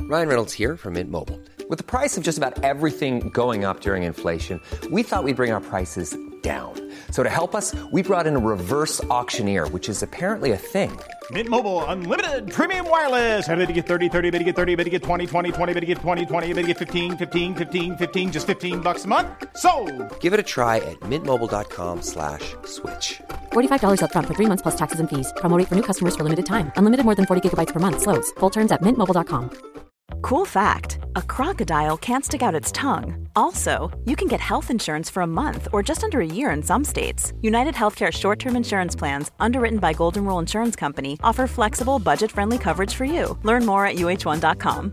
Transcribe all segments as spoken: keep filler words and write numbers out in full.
Ryan Reynolds here from Mint Mobile. With the price of just about everything going up during inflation, we thought we'd bring our prices down. So to help us, we brought in a reverse auctioneer, which is apparently a thing. Mint Mobile Unlimited Premium Wireless. How to get thirty, thirty, how to get thirty, how to get twenty, twenty, twenty, how to get twenty, twenty, how to get fifteen, fifteen, fifteen, fifteen, just fifteen bucks a month? Sold! Give it a try at mintmobile.com slash switch. forty-five dollars up front for three months plus taxes and fees. Promo rate for new customers for limited time. Unlimited more than forty gigabytes per month. Slows full terms at mint mobile dot com. Cool fact, a crocodile can't stick out its tongue. Also, you can get health insurance for a month or just under a year in some states. United Healthcare short-term insurance plans, underwritten by Golden Rule Insurance Company, offer flexible, budget-friendly coverage for you. Learn more at U H one dot com.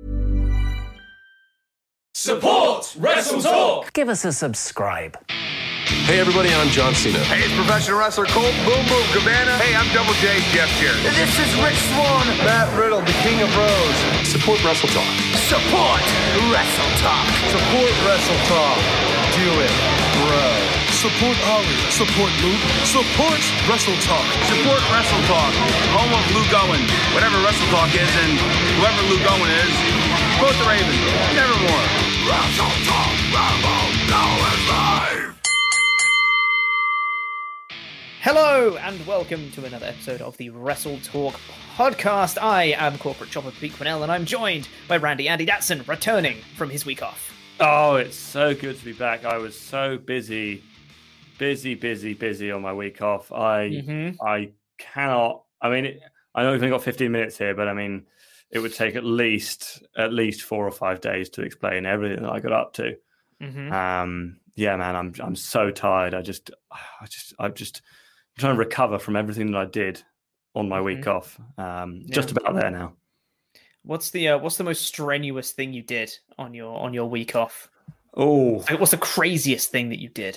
Support Wrestle Talk! Give us a subscribe. Hey everybody, I'm John Cena. Hey, it's professional wrestler Colt Boom Boom Cabana. Hey, I'm Double J, Jeff Jarrett. This is Rich Swann. Matt Riddle, the King of Bros. Support Wrestle Talk. Support Wrestle Talk. Support Wrestle Talk. Do it, bro. Support Ari. Support Luke. Support Wrestle Talk. Support Wrestle Talk. Home of Luke Owen. Whatever Wrestle Talk is and whoever Luke Owen is, support the Raven. Nevermore. Wrestle Talk. Rambo. Now is live. Hello and welcome to another episode of the Wrestle Talk podcast. I am Corporate Chopper Pete Quinnell and I'm joined by Randy Andy Datson, returning from his week off. Oh, it's so good to be back. I was so busy, busy, busy, busy on my week off. I mm-hmm. I cannot, I mean, it, I know we've only got fifteen minutes here, but I mean, it would take at least, at least four or five days to explain everything that I got up to. Mm-hmm. Um, yeah, man, I'm, I'm so tired. I just, I just, I just, I'm trying to recover from everything that I did on my mm-hmm. week off. Um, yeah. Just about there now. What's the uh, what's the most strenuous thing you did on your on your week off? Oh, what's the craziest thing that you did?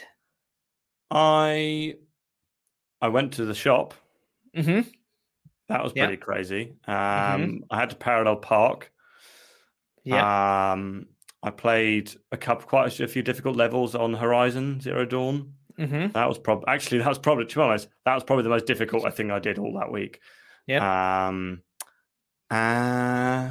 I I went to the shop. Mm-hmm. That was pretty yeah. crazy. Um, mm-hmm. I had to parallel park. Yeah. Um, I played a couple, quite a few difficult levels on Horizon Zero Dawn. Mm-hmm. That was probably actually that was probably to be honest that was probably the most difficult I think I did all that week. Yeah. Um. Uh,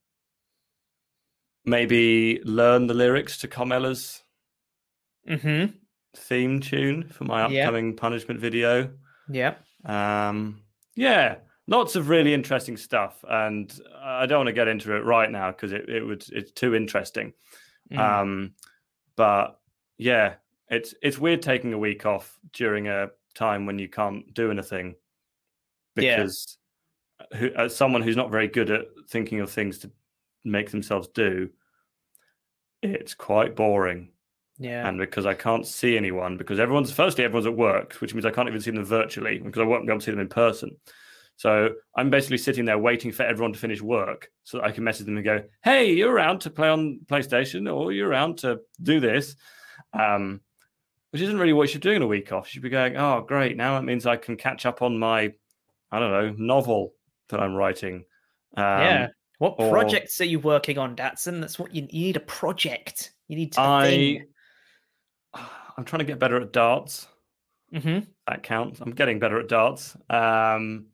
maybe learn the lyrics to Carmella's mm-hmm. theme tune for my upcoming yeah. punishment video. Yeah. Um. Yeah. Lots of really interesting stuff, and I don't want to get into it right now because it it would it's too interesting. Mm. Um. But yeah. It's it's weird taking a week off during a time when you can't do anything because yeah. who, as someone who's not very good at thinking of things to make themselves do, it's quite boring. Yeah. And because I can't see anyone, because everyone's, firstly, everyone's at work, which means I can't even see them virtually because I won't be able to see them in person. So I'm basically sitting there waiting for everyone to finish work so that I can message them and go, hey, you're around to play on PlayStation or you're around to do this. Um, Which isn't really what you should be doing in a week off. You should be going, oh, great. Now that means I can catch up on my, I don't know, novel that I'm writing. Um, yeah. What or, projects are you working on, Datson? That's what you, you need a project. You need to I, thing. I'm trying to get better at darts. Mm-hmm. That counts. I'm getting better at darts. Um,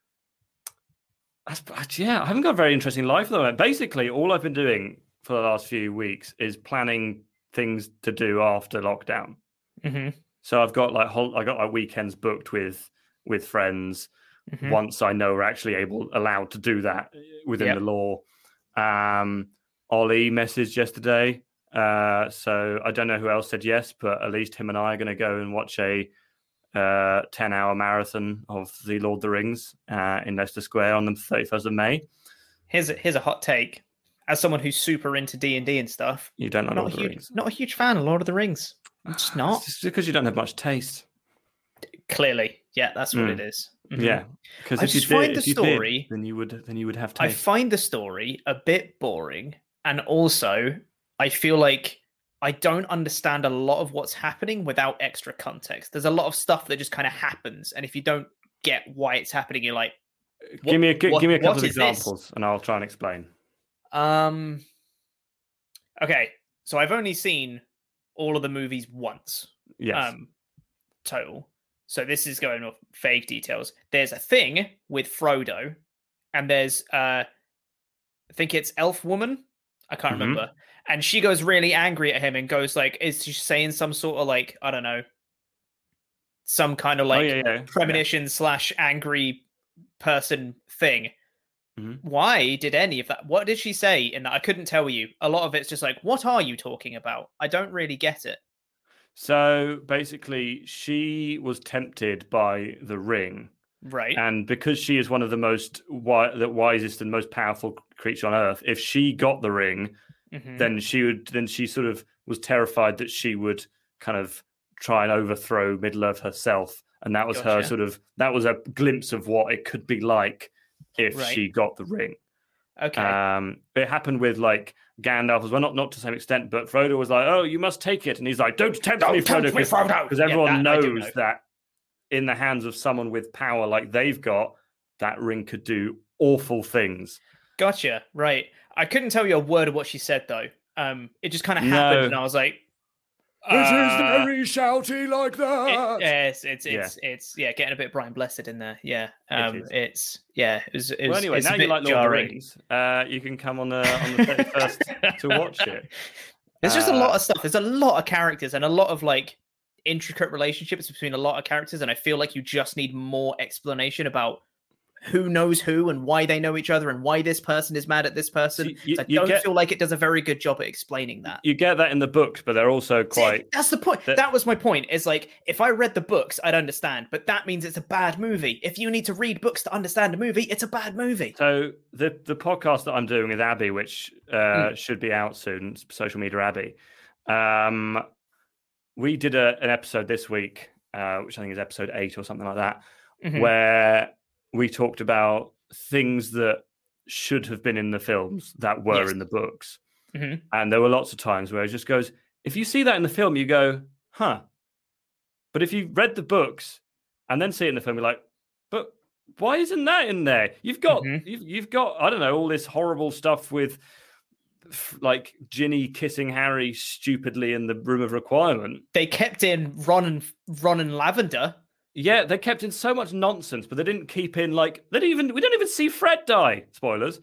that's, yeah, I haven't got a very interesting life, though. Basically, all I've been doing for the last few weeks is planning things to do after lockdown. Mm-hmm. So I've got like whole, I got like weekends booked with with friends. Mm-hmm. Once I know we're actually able allowed to do that within yep. the law. Um, Ollie messaged yesterday, uh, so I don't know who else said yes, but at least him and I are going to go and watch a uh, ten-hour marathon of the Lord of the Rings uh, in Leicester Square on the thirty-first of May. Here's a, here's a hot take. As someone who's super into D and D and stuff, you don't like not Lord a of the huge, Rings. Not a huge fan of Lord of the Rings. I'm just not. It's just because you don't have much taste. Clearly, yeah, that's what mm. it is. Mm-hmm. Yeah, because I if you just did, find the if you story, did, then you would then you would have taste. I find the story a bit boring, and also I feel like I don't understand a lot of what's happening without extra context. There's a lot of stuff that just kind of happens, and if you don't get why it's happening, you're like, give me a what, give me a couple of is examples, this? and I'll try and explain. Um. Okay, so I've only seen all of the movies once. Yes. Um, total. So this is going off vague details. There's a thing with Frodo, and there's uh think it's Elf Woman. I can't Mm-hmm. remember. And she goes really angry at him and goes like, is she saying some sort of like, I don't know, some kind of like oh, yeah, yeah. premonition yeah. slash angry person thing. Mm-hmm. Why did any of that? What did she say? And I couldn't tell you. A lot of it's just like, what are you talking about? I don't really get it. So basically, she was tempted by the ring. Right. And because she is one of the most wi- the wisest and most powerful creature on earth, if she got the ring, mm-hmm. then she would then she sort of was terrified that she would kind of try and overthrow Middle-earth herself. And that was gotcha. her sort of that was a glimpse of what it could be like if right. she got the ring. Okay. Um, it happened with like Gandalf as well, not not to the same extent, but Frodo was like, "Oh, you must take it," and he's like, "Don't tempt Don't me, tempt Frodo," me, Frodo, because everyone yeah, that, knows know. that in the hands of someone with power like they've got, that ring could do awful things. Gotcha. Right. I couldn't tell you a word of what she said though. Um, it just kind of happened, no. and I was like, "This uh, is very shouty like that." It, yes, it's it's yeah. it's yeah, getting a bit Brian Blessed in there. Yeah. Um, it it's yeah. It was. It was well, anyway, it's now a bit you like Lord jarring. of the Rings, uh, you can come on the on the thirty-first to watch it. There's just uh, a lot of stuff. There's a lot of characters and a lot of like intricate relationships between a lot of characters, and I feel like you just need more explanation about who knows who and why they know each other and why this person is mad at this person. So you, I you don't get, feel like it does a very good job at explaining that. You get that in the books, but they're also quite... See, that's the point. That was my point. It's like, if I read the books, I'd understand, but that means it's a bad movie. If you need to read books to understand a movie, it's a bad movie. So the, the podcast that I'm doing with Abby, which uh, mm. should be out soon, Social Media Abby, um, we did a, an episode this week, uh, which I think is episode eight or something like that, mm-hmm. where we talked about things that should have been in the films that were yes. in the books. Mm-hmm. And there were lots of times where it just goes, if you see that in the film, you go, huh. But if you read the books and then see it in the film, you're like, but why isn't that in there? You've got, mm-hmm. you've, you've got, I don't know, all this horrible stuff with like Ginny kissing Harry stupidly in the Room of Requirement. They kept in Ron and Ron and Lavender. Yeah, they kept in so much nonsense, but they didn't keep in like they didn't even. We don't even see Fred die. Spoilers.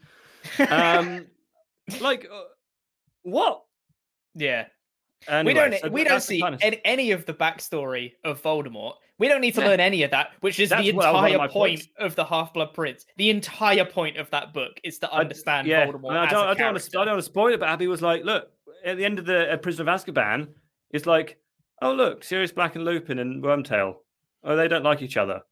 Um, like uh, what? Yeah, anyway, we don't. So we don't see kind of... any, any of the backstory of Voldemort. We don't need to yeah. learn any of that, which is that's the entire point points. of the Half-Blood Prince. The entire point of that book is to understand I, yeah. Voldemort. I, mean, I, don't, as a I, don't want to, I don't want to spoil it, but Abby was like, "Look, at the end of the uh, Prisoner of Azkaban, it's like, oh look, Sirius Black and Lupin and Wormtail." Oh, they don't like each other.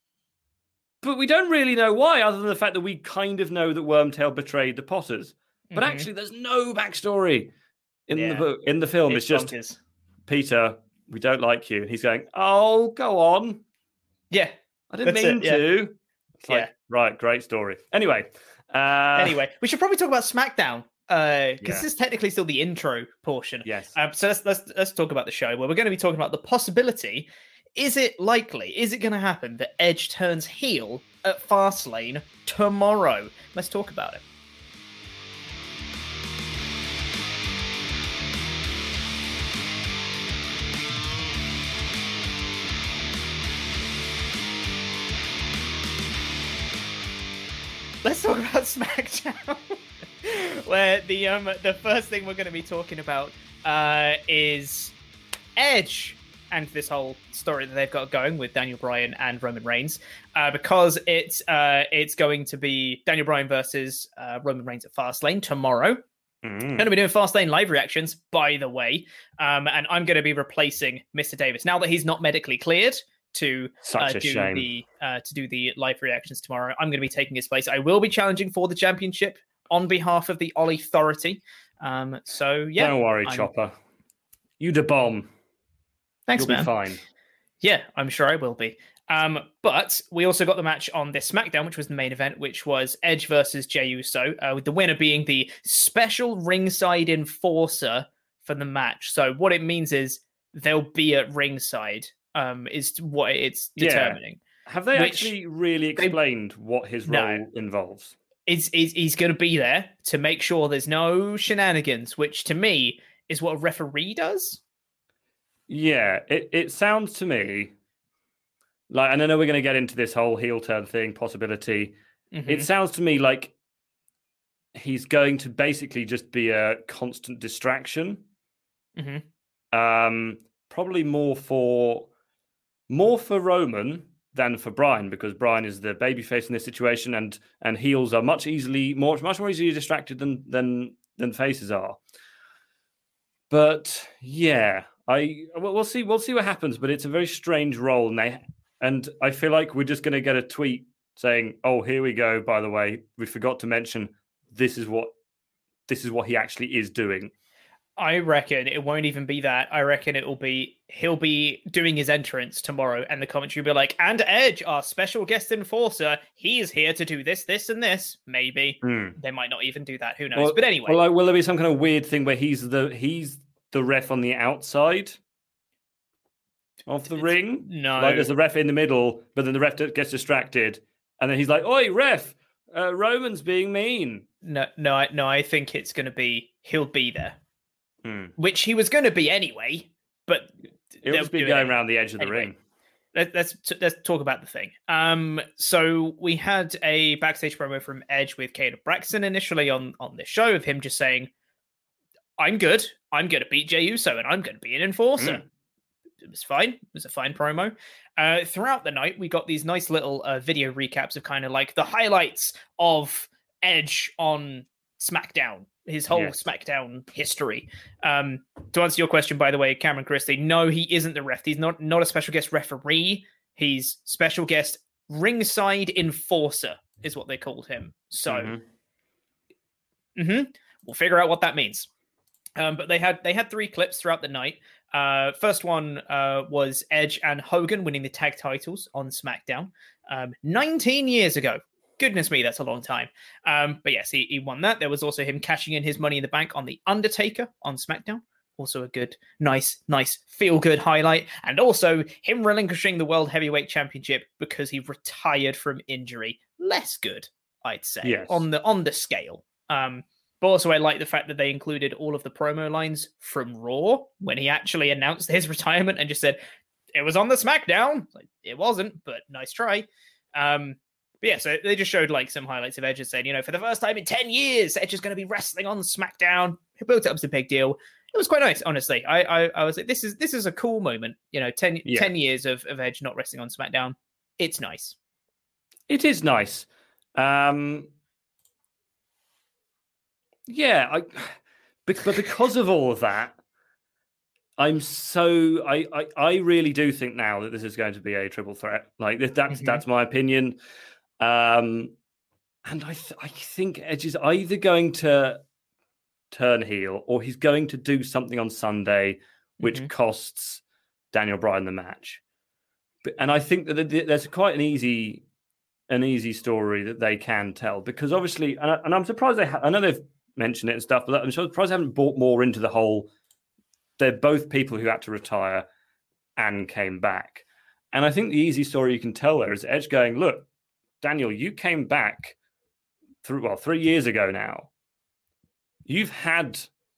But we don't really know why, other than the fact that we kind of know that Wormtail betrayed the Potters. But mm-hmm. actually, there's no backstory in yeah. the book, in the film. It's, it's just, Peter, we don't like you. And he's going, oh, go on. Yeah. I didn't mean it, yeah. to. It's yeah. like, right, great story. Anyway. Uh, anyway, we should probably talk about SmackDown. Because uh, yeah. this is technically still the intro portion. Yes. Um, so let's, let's, let's talk about the show, where we're going to be talking about the possibility... Is it likely, is it going to happen that Edge turns heel at Fastlane tomorrow? Let's talk about it. Let's talk about SmackDown, where the um the first thing we're going to be talking about uh, is Edge. And this whole story that they've got going with Daniel Bryan and Roman Reigns, uh, because it's uh, it's going to be Daniel Bryan versus uh, Roman Reigns at Fastlane tomorrow. Mm. I'm going to be doing Fastlane live reactions, by the way, um, and I'm going to be replacing Mister Davis now that he's not medically cleared to uh, do shame. the uh, to do the live reactions tomorrow. I'm going to be taking his place. I will be challenging for the championship on behalf of the Ollie Authority. Um, so yeah, don't worry, I'm... Chopper. You the bomb. Thanks, You'll man. Be fine. Yeah, I'm sure I will be. Um, but we also got the match on this SmackDown, which was the main event, which was Edge versus Jey Uso, uh, with the winner being the special ringside enforcer for the match. So what it means is they'll be at ringside, um, is what it's determining. Yeah. Have they actually really explained they, what his role no. involves? It's, it's, he's going to be there to make sure there's no shenanigans, which to me is what a referee does. Yeah, it, it sounds to me like, and I know we're going to get into this whole heel turn thing possibility. Mm-hmm. It sounds to me like he's going to basically just be a constant distraction. Mm-hmm. Um, probably more for more for Roman than for Bryan, because Bryan is the babyface in this situation, and and heels are much easily more much more easily distracted than than than faces are. But yeah, I we'll see we'll see what happens. But it's a very strange role, and they and I feel like we're just going to get a tweet saying, "Oh, here we go. By the way, we forgot to mention this is what this is what he actually is doing." I reckon it won't even be that. I reckon it will be he'll be doing his entrance tomorrow, and the commentary will be like, "And Edge, our special guest enforcer, he is here to do this, this, and this." Maybe mm. they might not even do that. Who knows? Well, but anyway, well, like, will there be some kind of weird thing where he's the he's the ref on the outside of the it's, ring? No, like there's the ref in the middle, but then the ref gets distracted, and then he's like, "Oi, ref, uh, Roman's being mean." No, no, I, no. I think it's going to be he'll be there. Hmm. Which he was going to be anyway, but it'll just be going around the edge of the anyway, ring. Let, let's let's talk about the thing. Um, so we had a backstage promo from Edge with Caleb Braxton initially on on this show of him just saying, "I'm good. I'm going to beat Jey Uso, and I'm going to be an enforcer." Mm. It was fine. It was a fine promo. Uh, throughout the night, we got these nice little uh, video recaps of kind of like the highlights of Edge on SmackDown. His whole yes. SmackDown history. Um, to answer your question, by the way, Cameron Christie, no, he isn't the ref. He's not, not a special guest referee. He's special guest ringside enforcer is what they called him. So mm-hmm. Mm-hmm, we'll figure out what that means. Um, but they had they had three clips throughout the night. Uh, first one uh, was Edge and Hogan winning the tag titles on SmackDown um, nineteen years ago. Goodness me, that's a long time. Um, but yes, he, he won that. There was also him cashing in his Money in the Bank on The Undertaker on SmackDown. Also a good, nice, nice, feel-good highlight. And also him relinquishing the World Heavyweight Championship because he retired from injury. Less good, I'd say, yes. on the on the scale. Um, but also I like the fact that they included all of the promo lines from Raw when he actually announced his retirement and just said, it was on the SmackDown. Like, it wasn't, but nice try. Um, But yeah, so they just showed like some highlights of Edge and saying, you know, for the first time in ten years, Edge is going to be wrestling on SmackDown. He built it up as a big deal. It was quite nice, honestly. I I, I was like, this is this is a cool moment. You know, ten, yeah. ten years of, of Edge not wrestling on SmackDown. It's nice. It is nice. Um, yeah, I, but because of all of that, I'm so I, I I really do think now that this is going to be a triple threat. Like that's mm-hmm. that's my opinion. Um, and I th- I think Edge is either going to turn heel or he's going to do something on Sunday which mm-hmm. costs Daniel Bryan the match. But, and I think that there's quite an easy an easy story that they can tell because obviously, and, I, and I'm surprised they ha- I know they've mentioned it and stuff, but I'm surprised they haven't bought more into the whole. They're both people who had to retire and came back. And I think the easy story you can tell there is Edge going, look, Daniel, you came back through, well, three years ago now. You've had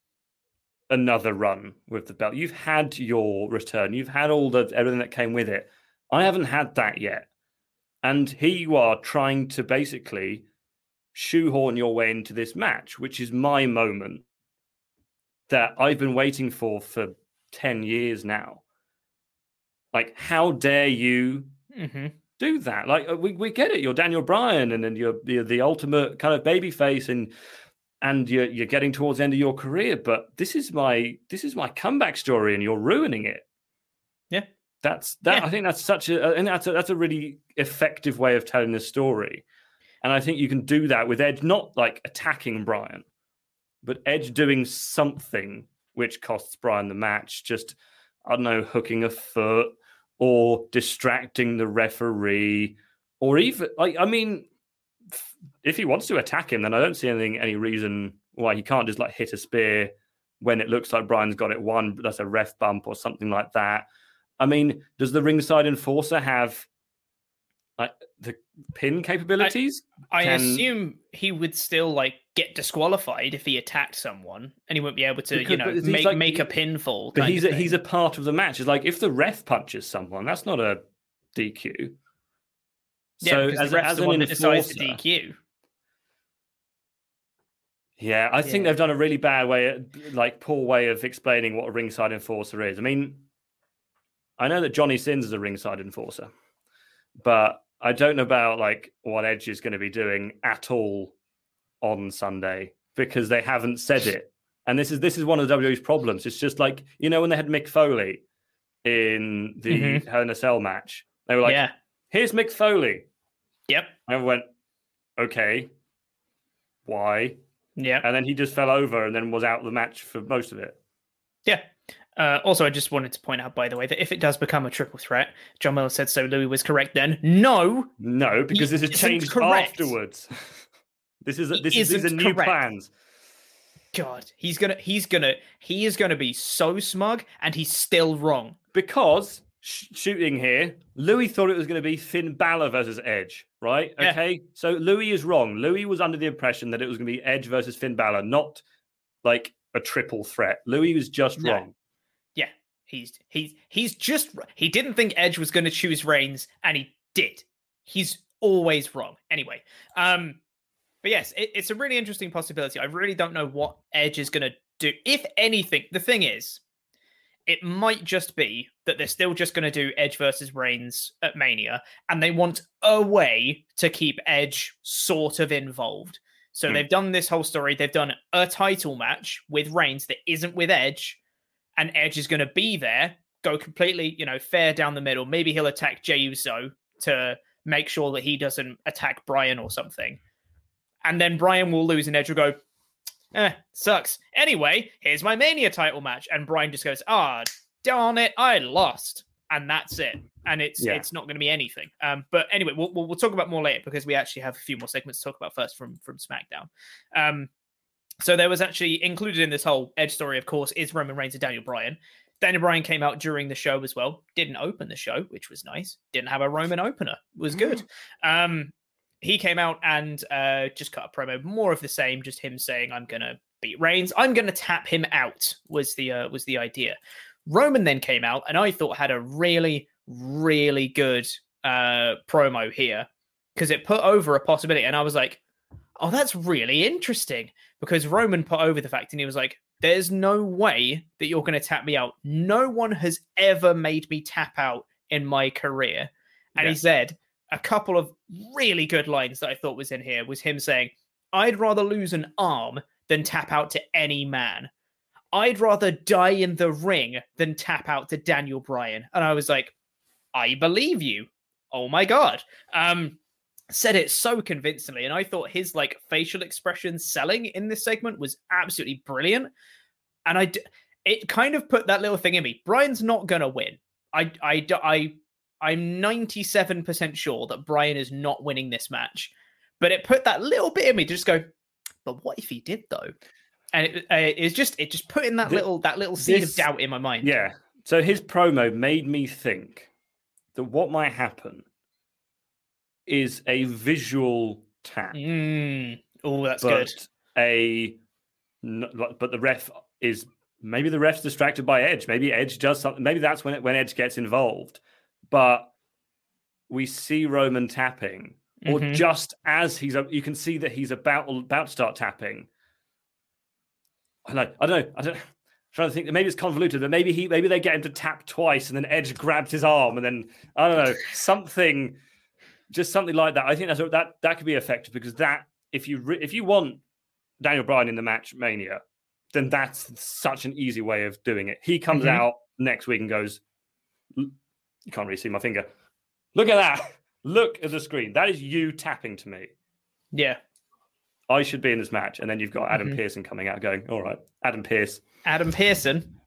another run with the belt. You've had your return. You've had all the everything that came with it. I haven't had that yet. And here you are trying to basically shoehorn your way into this match, which is my moment that I've been waiting for for ten years now. Like, how dare you mm-hmm. do that? Like, we, we get it. You're Daniel Bryan, and then you're, you're the ultimate kind of babyface, and and you're you're getting towards the end of your career. But this is my this is my comeback story, and you're ruining it. Yeah, that's that. Yeah. I think that's such a and that's a, that's a really effective way of telling the story. And I think you can do that with Edge, not like attacking Bryan, but Edge doing something which costs Bryan the match. Just I don't know, hooking a foot. Or distracting the referee, or even like I mean, if he wants to attack him, then I don't see anything, any reason why he can't just like hit a spear when it looks like Bryan's got it won, but that's a ref bump or something like that. I mean, does the ringside enforcer have like the pin capabilities? I, I Can... assume he would still like get disqualified if he attacked someone, and he wouldn't be able to, because, you know, make like, make a pinfall. But he's a, he's a part of the match. It's like if the ref punches someone, that's not a D Q. Yeah, so because as, the ref's as the an one that enforcer, decides to D Q. Yeah, I think Yeah. they've done a really bad way, like poor way of explaining what a ringside enforcer is. I mean, I know that Johnny Sins is a ringside enforcer, but I don't know about like what Edge is going to be doing at all on Sunday because they haven't said it. And this is this is one of the W W E's problems. It's just like, you know, when they had Mick Foley in the Mhm. Hell in a Cell match, they were like, Yeah. here's Mick Foley. Yep. And I went, okay, why? Yeah. And then he just fell over and then was out of the match for most of it. Yeah. Uh, also, I just wanted to point out, by the way, that if it does become a triple threat, John Miller said so. Louis was correct then. No. No, because this has changed correct. afterwards. this is a, He this is these are isn't new correct. plans. God, he's gonna, he's gonna, he is gonna be so smug, and he's still wrong. Because sh- shooting here, Louis thought it was going to be Finn Balor versus Edge, right? Yeah. Okay, so Louis is wrong. Louis was under the impression that it was going to be Edge versus Finn Balor, not like a triple threat. Louis was just No. wrong. Yeah, he's he's he's just he didn't think Edge was going to choose Reigns, and he did. He's always wrong. Anyway, um, but yes, it, it's a really interesting possibility. I really don't know what Edge is going to do. If anything, the thing is, it might just be that they're still just going to do Edge versus Reigns at Mania, and they want a way to keep Edge sort of involved. So Hmm. they've done this whole story. They've done a title match with Reigns that isn't with Edge, and Edge is going to be there, go completely, you know, fair down the middle. Maybe he'll attack Jey Uso to make sure that he doesn't attack Bryan or something. And then Bryan will lose, and Edge will go, eh, sucks. Anyway, here's my Mania title match. And Bryan just goes, ah, darn it, I lost. And that's it. And it's Yeah. it's not going to be anything. Um, but anyway, we'll, we'll we'll talk about more later because we actually have a few more segments to talk about first from, from SmackDown. Um, so there was actually included in this whole Edge story, of course, is Roman Reigns and Daniel Bryan. Daniel Bryan came out during the show as well. Didn't open the show, which was nice. Didn't have a Roman opener. Was good. Um, he came out and uh, just cut a promo, more of the same, just him saying, I'm going to beat Reigns. I'm going to tap him out was the uh, was the idea. Roman then came out and I thought had a really, really good uh, promo here because it put over a possibility. And I was like, oh, that's really interesting because Roman put over the fact and he was like, there's no way that you're going to tap me out. No one has ever made me tap out in my career. And Yeah. he said a couple of really good lines that I thought was in here was him saying, I'd rather lose an arm than tap out to any man. I'd rather die in the ring than tap out to Daniel Bryan. And I was like, I believe you. Oh my God. Um, said it so convincingly. And I thought his like facial expression selling in this segment was absolutely brilliant. And I, d- it kind of put that little thing in me. Bryan's not going to win. I, I, I, I'm ninety-seven percent sure that Bryan is not winning this match, but it put that little bit in me to just go, but what if he did though? And it, uh, it's just, it just put in that Th- little, that little seed this- of doubt in my mind. Yeah. So his promo made me think that what might happen is a visual tap. Mm. Oh, that's but good. A, n- but the ref is maybe the ref's distracted by Edge. Maybe Edge does something. Maybe that's when when Edge gets involved. But we see Roman tapping, or Mhm. just as he's, you can see that he's about about to start tapping. I don't know. I don't know. I don't. I'm trying to think. Maybe it's convoluted, but maybe he, maybe they get him to tap twice, and then Edge grabbed his arm, and then I don't know something, just something like that. I think that's that that could be effective because that if you re, if you want Daniel Bryan in the match Mania, then that's such an easy way of doing it. He comes Mhm. out next week and goes, you can't really see my finger. Look at that. Look at the screen. That is you tapping to me. Yeah. I should be in this match. And then you've got Adam Mhm. Pearson coming out going, all right, Adam Pearce. Adam Pearson,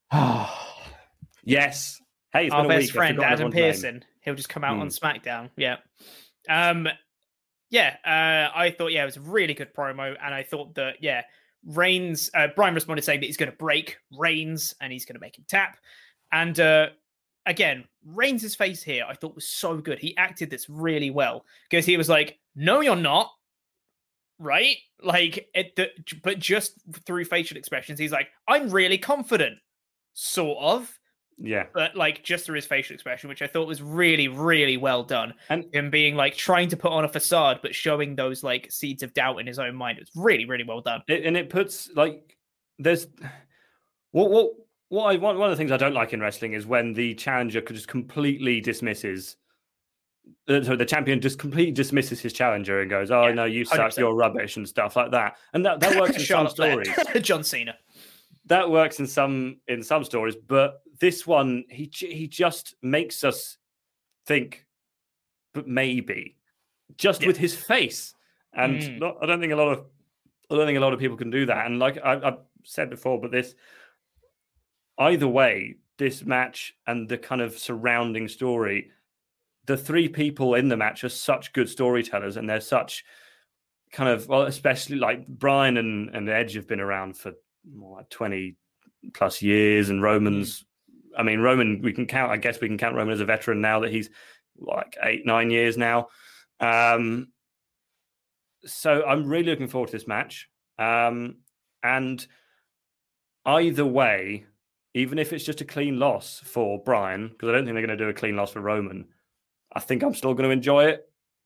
Yes. Hey, it's our been a best week. I've friend, forgotten Adam everyone's name. Pearson. He'll just come out Hmm. on SmackDown. Yeah. Um, yeah, uh, I thought, yeah, it was a really good promo. And I thought that, yeah, Reigns, uh, Bryan responded saying that he's going to break Reigns and he's going to make him tap. And uh, again, Reigns' face here, I thought was so good. He acted this really well because he was like, no, you're not. Right? Like, it, the, but just through facial expressions, he's like, I'm really confident. Sort of. Yeah. But like just through his facial expression, which I thought was really, really well done. And him being like trying to put on a facade, but showing those like seeds of doubt in his own mind. It was really, really well done. It, and it puts like there's what what what I want. One of the things I don't like in wrestling is when the challenger just completely dismisses. Uh, so the champion just completely dismisses his challenger and goes, "Oh yeah, no, you suck, one hundred percent. You're rubbish," and stuff like that. And that, that works in some stories. John Cena. That works in some in some stories, but this one he he just makes us think, but maybe just yeah. with his face, and mm. not, I don't think a lot of I don't think a lot of people can do that. And like I, I've said before, but this either way, this match and the kind of surrounding story, the three people in the match are such good storytellers, and they're such kind of well, especially like Bryan and and Edge have been around for more like twenty plus years, and Roman's I mean Roman we can count I guess we can count Roman as a veteran now that he's like eight nine years now, um so I'm really looking forward to this match, um and either way, even if it's just a clean loss for Bryan, because I don't think they're going to do a clean loss for Roman, I think I'm still going to enjoy it.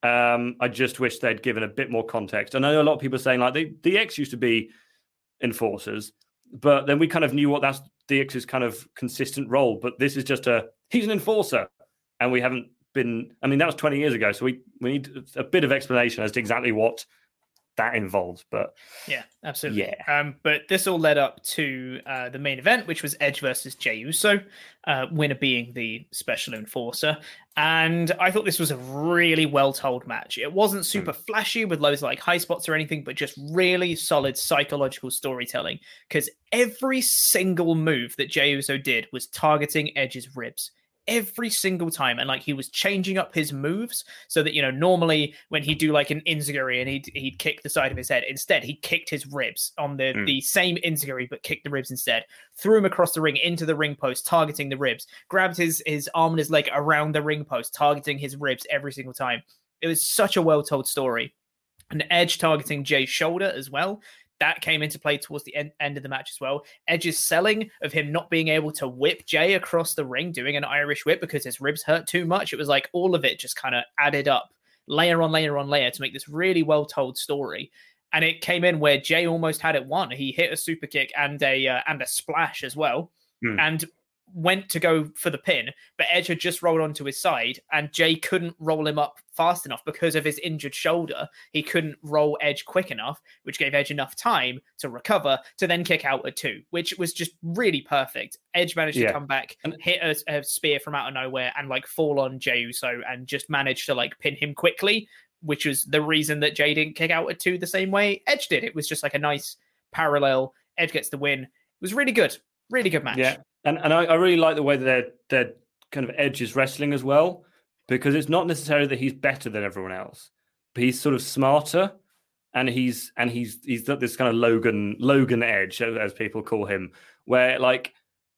um I just wish they'd given a bit more context. I know a lot of people are saying like the, the X used to be enforcers, but then we kind of knew what that's D X's kind of consistent role, but this is just a he's an enforcer, and we haven't been I mean that was twenty years ago, so we we need a bit of explanation as to exactly what that involves. But yeah, absolutely. Yeah. Um, but this all led up to uh, the main event, which was Edge versus Jey Uso, uh, winner being the special enforcer. And I thought this was a really well told match. It wasn't super mm. flashy with loads of like high spots or anything, but just really solid psychological storytelling. Because every single move that Jey Uso did was targeting Edge's ribs. Every single time, and like he was changing up his moves so that, you know, normally when he'd do like an enziguri and he'd he'd kick the side of his head, instead he kicked his ribs on the mm. the same enziguri but kicked the ribs instead, threw him across the ring into the ring post, targeting the ribs, grabbed his his arm and his leg around the ring post, targeting his ribs every single time. It was such a well told story. And Edge targeting Jay's shoulder as well. That came into play towards the end, end of the match as well. Edge's selling of him not being able to whip Jey across the ring, doing an Irish whip because his ribs hurt too much. It was like all of it just kind of added up, layer on layer on layer, to make this really well-told story. And it came in where Jey almost had it won. He hit a super kick and a uh, and a splash as well, mm. and went to go for the pin, but Edge had just rolled onto his side, and Jey couldn't roll him up fast enough because of his injured shoulder. He couldn't roll Edge quick enough, which gave Edge enough time to recover to then kick out at two, which was just really perfect. Edge managed yeah. to come back, and hit a, a spear from out of nowhere, and like fall on Jey Uso, and just managed to like pin him quickly, which was the reason that Jey didn't kick out at two the same way Edge did. It was just like a nice parallel. Edge gets the win. It was really good. Really good match. Yeah. And and I, I really like the way that they're, they're kind of Edge is wrestling as well, because it's not necessarily that he's better than everyone else, but he's sort of smarter, and he's and he's he's got this kind of Logan Logan Edge, as people call him, where like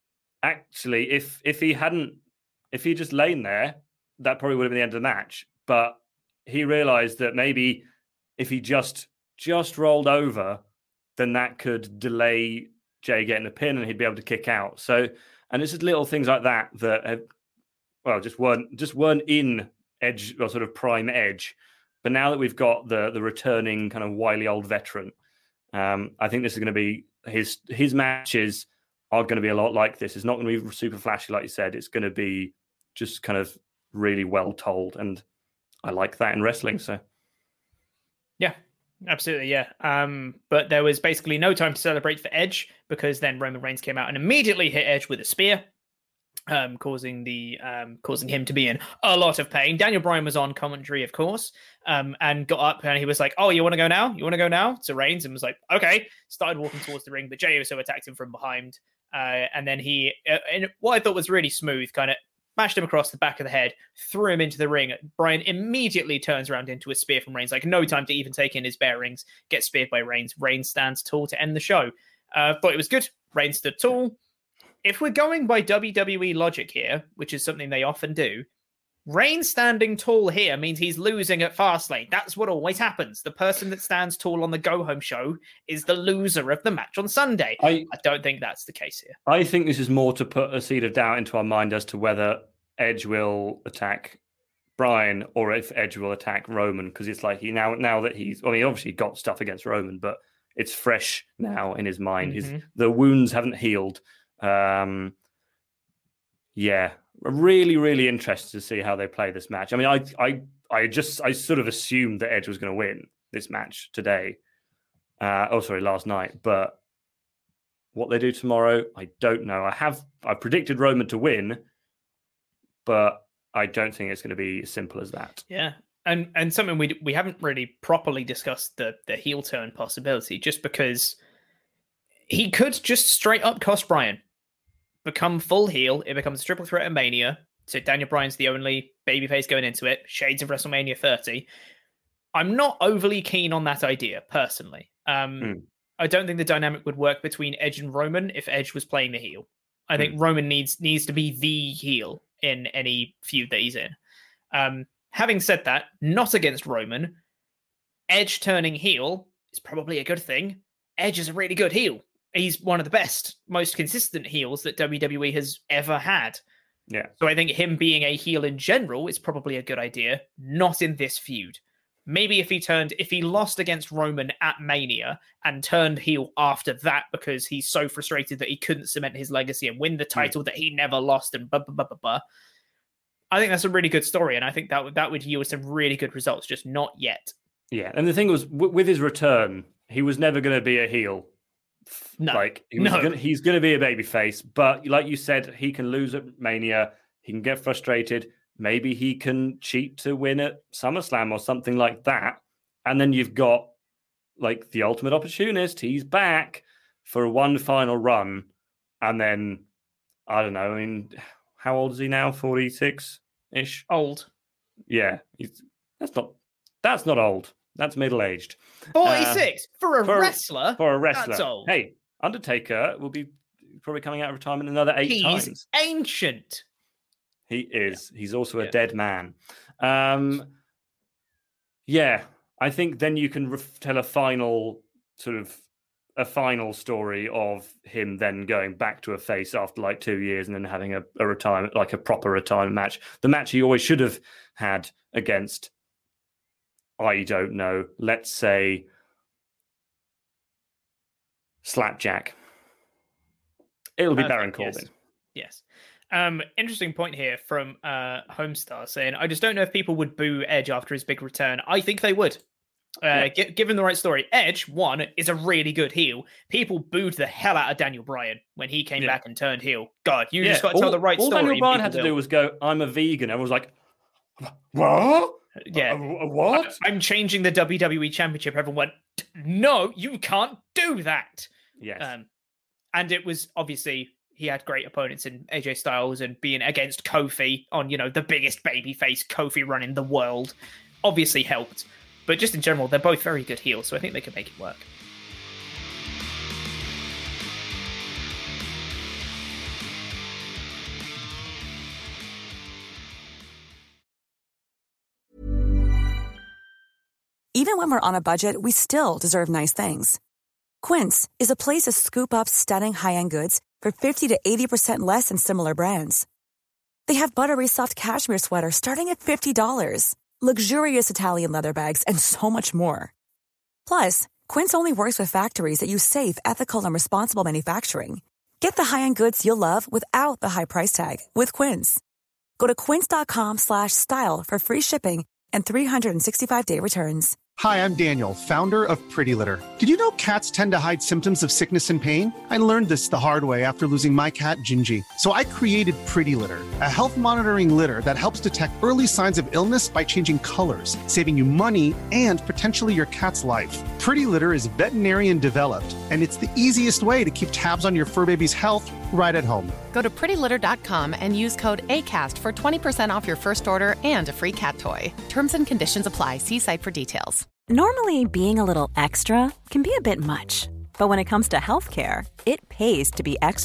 actually if if he hadn't if he just lain there, that probably would have been the end of the match. But he realized that maybe if he just just rolled over, then that could delay Jey getting a pin and he'd be able to kick out. So, and it's just little things like that that have, well, just weren't just weren't in Edge or sort of prime Edge. But now that we've got the the returning kind of wily old veteran, um, I think this is going to be his his matches are going to be a lot like this. It's not going to be super flashy, like you said. It's going to be just kind of really well told, and I like that in wrestling. So, yeah. Absolutely, yeah. Um, but there was basically no time to celebrate for Edge, because then Roman Reigns came out and immediately hit Edge with a spear, um, causing the um, causing him to be in a lot of pain. Daniel Bryan was on commentary, of course, um, and got up and he was like, "Oh, you want to go now? You want to go now?" to Reigns, and was like, "Okay." Started walking towards the ring, but Jey Uso attacked him from behind, uh, and then he, uh, and what I thought was really smooth, kind of bashed him across the back of the head, threw him into the ring. Bryan immediately turns around into a spear from Reigns. Like, no time to even take in his bearings. Gets speared by Reigns. Reigns stands tall to end the show. Uh, thought it was good. Reigns stood tall. If we're going by W W E logic here, which is something they often do, Reign standing tall here means he's losing at Fastlane. That's what always happens. The person that stands tall on the go-home show is the loser of the match on Sunday. I, I don't think that's the case here. I think this is more to put a seed of doubt into our mind as to whether Edge will attack Bryan or if Edge will attack Roman, because it's like he now now that he's, I mean, he obviously got stuff against Roman, but it's fresh now in his mind. Mm-hmm. His the wounds haven't healed. Um, yeah. Really, really interested to see how they play this match. I mean, I, I, I just, I sort of assumed that Edge was going to win this match today. Uh, oh, sorry, last night. But what they do tomorrow, I don't know. I have, I predicted Roman to win, but I don't think it's going to be as simple as that. Yeah, and and something we we haven't really properly discussed the the heel turn possibility, just because he could just straight up cost Bryan. Become full heel, it becomes a triple threat at Mania. So Daniel Bryan's the only babyface going into it. Shades of WrestleMania thirty. I'm not overly keen on that idea, personally. Um, mm. I don't think the dynamic would work between Edge and Roman if Edge was playing the heel. I mm. think Roman needs needs to be the heel in any feud that he's in. Um, having said that, not against Roman. Edge turning heel is probably a good thing. Edge is a really good heel. He's one of the best, most consistent heels that W W E has ever had. Yeah. So I think him being a heel in general is probably a good idea, not in this feud. Maybe if he turned, if he lost against Roman at Mania and turned heel after that because he's so frustrated that he couldn't cement his legacy and win the title mm. that he never lost and blah, blah, blah, blah, blah. I think that's a really good story, and I think that would, that would yield some really good results, just not yet. Yeah, and the thing was, w- with his return, he was never going to be a heel. No, like he was no. Gonna, he's going to be a babyface, but like you said, he can lose at Mania. He can get frustrated. Maybe he can cheat to win at SummerSlam or something like that. And then you've got like the ultimate opportunist. He's back for one final run, and then I don't know. I mean, how old is he now? forty-six ish. Old. Yeah, he's, that's not that's not old. That's middle-aged. forty-six? Uh, for a for, wrestler? For a wrestler. That's old. Hey, Undertaker will be probably coming out of retirement another eight He's times. He's ancient. He is. Yeah. He's also a yeah. dead man. Um, yeah, I think then you can ref- tell a final sort of a final story of him then going back to a face after like two years and then having a, a retirement, like a proper retirement match. The match he always should have had against, I don't know, let's say Slapjack. It'll be Perfect, Baron Corbin. Yes. yes. Um, interesting point here from uh, Homestar saying, I just don't know if people would boo Edge after his big return. I think they would. Uh, yeah. g- given the right story. Edge, one, is a really good heel. People booed the hell out of Daniel Bryan when he came yeah. back and turned heel. God, you yeah. just got to all, tell the right all story. All Daniel Bryan had to do. do was go, I'm a vegan. Everyone was like, what? Yeah. Uh, what? I'm changing the W W E Championship. Everyone went, no, you can't do that. Yes. Um, and it was obviously, he had great opponents in A J Styles and being against Kofi on, you know, the biggest babyface Kofi run in the world obviously helped. But just in general, they're both very good heels, so I think they can make it work. Even when we're on a budget, we still deserve nice things. Quince is a place to scoop up stunning high-end goods for fifty to eighty percent less than similar brands. They have buttery soft cashmere sweaters starting at fifty dollars, luxurious Italian leather bags, and so much more. Plus, Quince only works with factories that use safe, ethical, and responsible manufacturing. Get the high-end goods you'll love without the high price tag with Quince. Go to quince.com slash style for free shipping and three sixty-five day returns. Hi, I'm Daniel, founder of Pretty Litter. Did you know cats tend to hide symptoms of sickness and pain? I learned this the hard way after losing my cat, Gingy. So I created Pretty Litter, a health monitoring litter that helps detect early signs of illness by changing colors, saving you money and potentially your cat's life. Pretty Litter is veterinarian developed, and it's the easiest way to keep tabs on your fur baby's health right at home. Go to pretty litter dot com and use code ACAST for twenty percent off your first order and a free cat toy. Terms and conditions apply. See site for details. Normally, being a little extra can be a bit much. But when it comes to healthcare, it pays to be extra.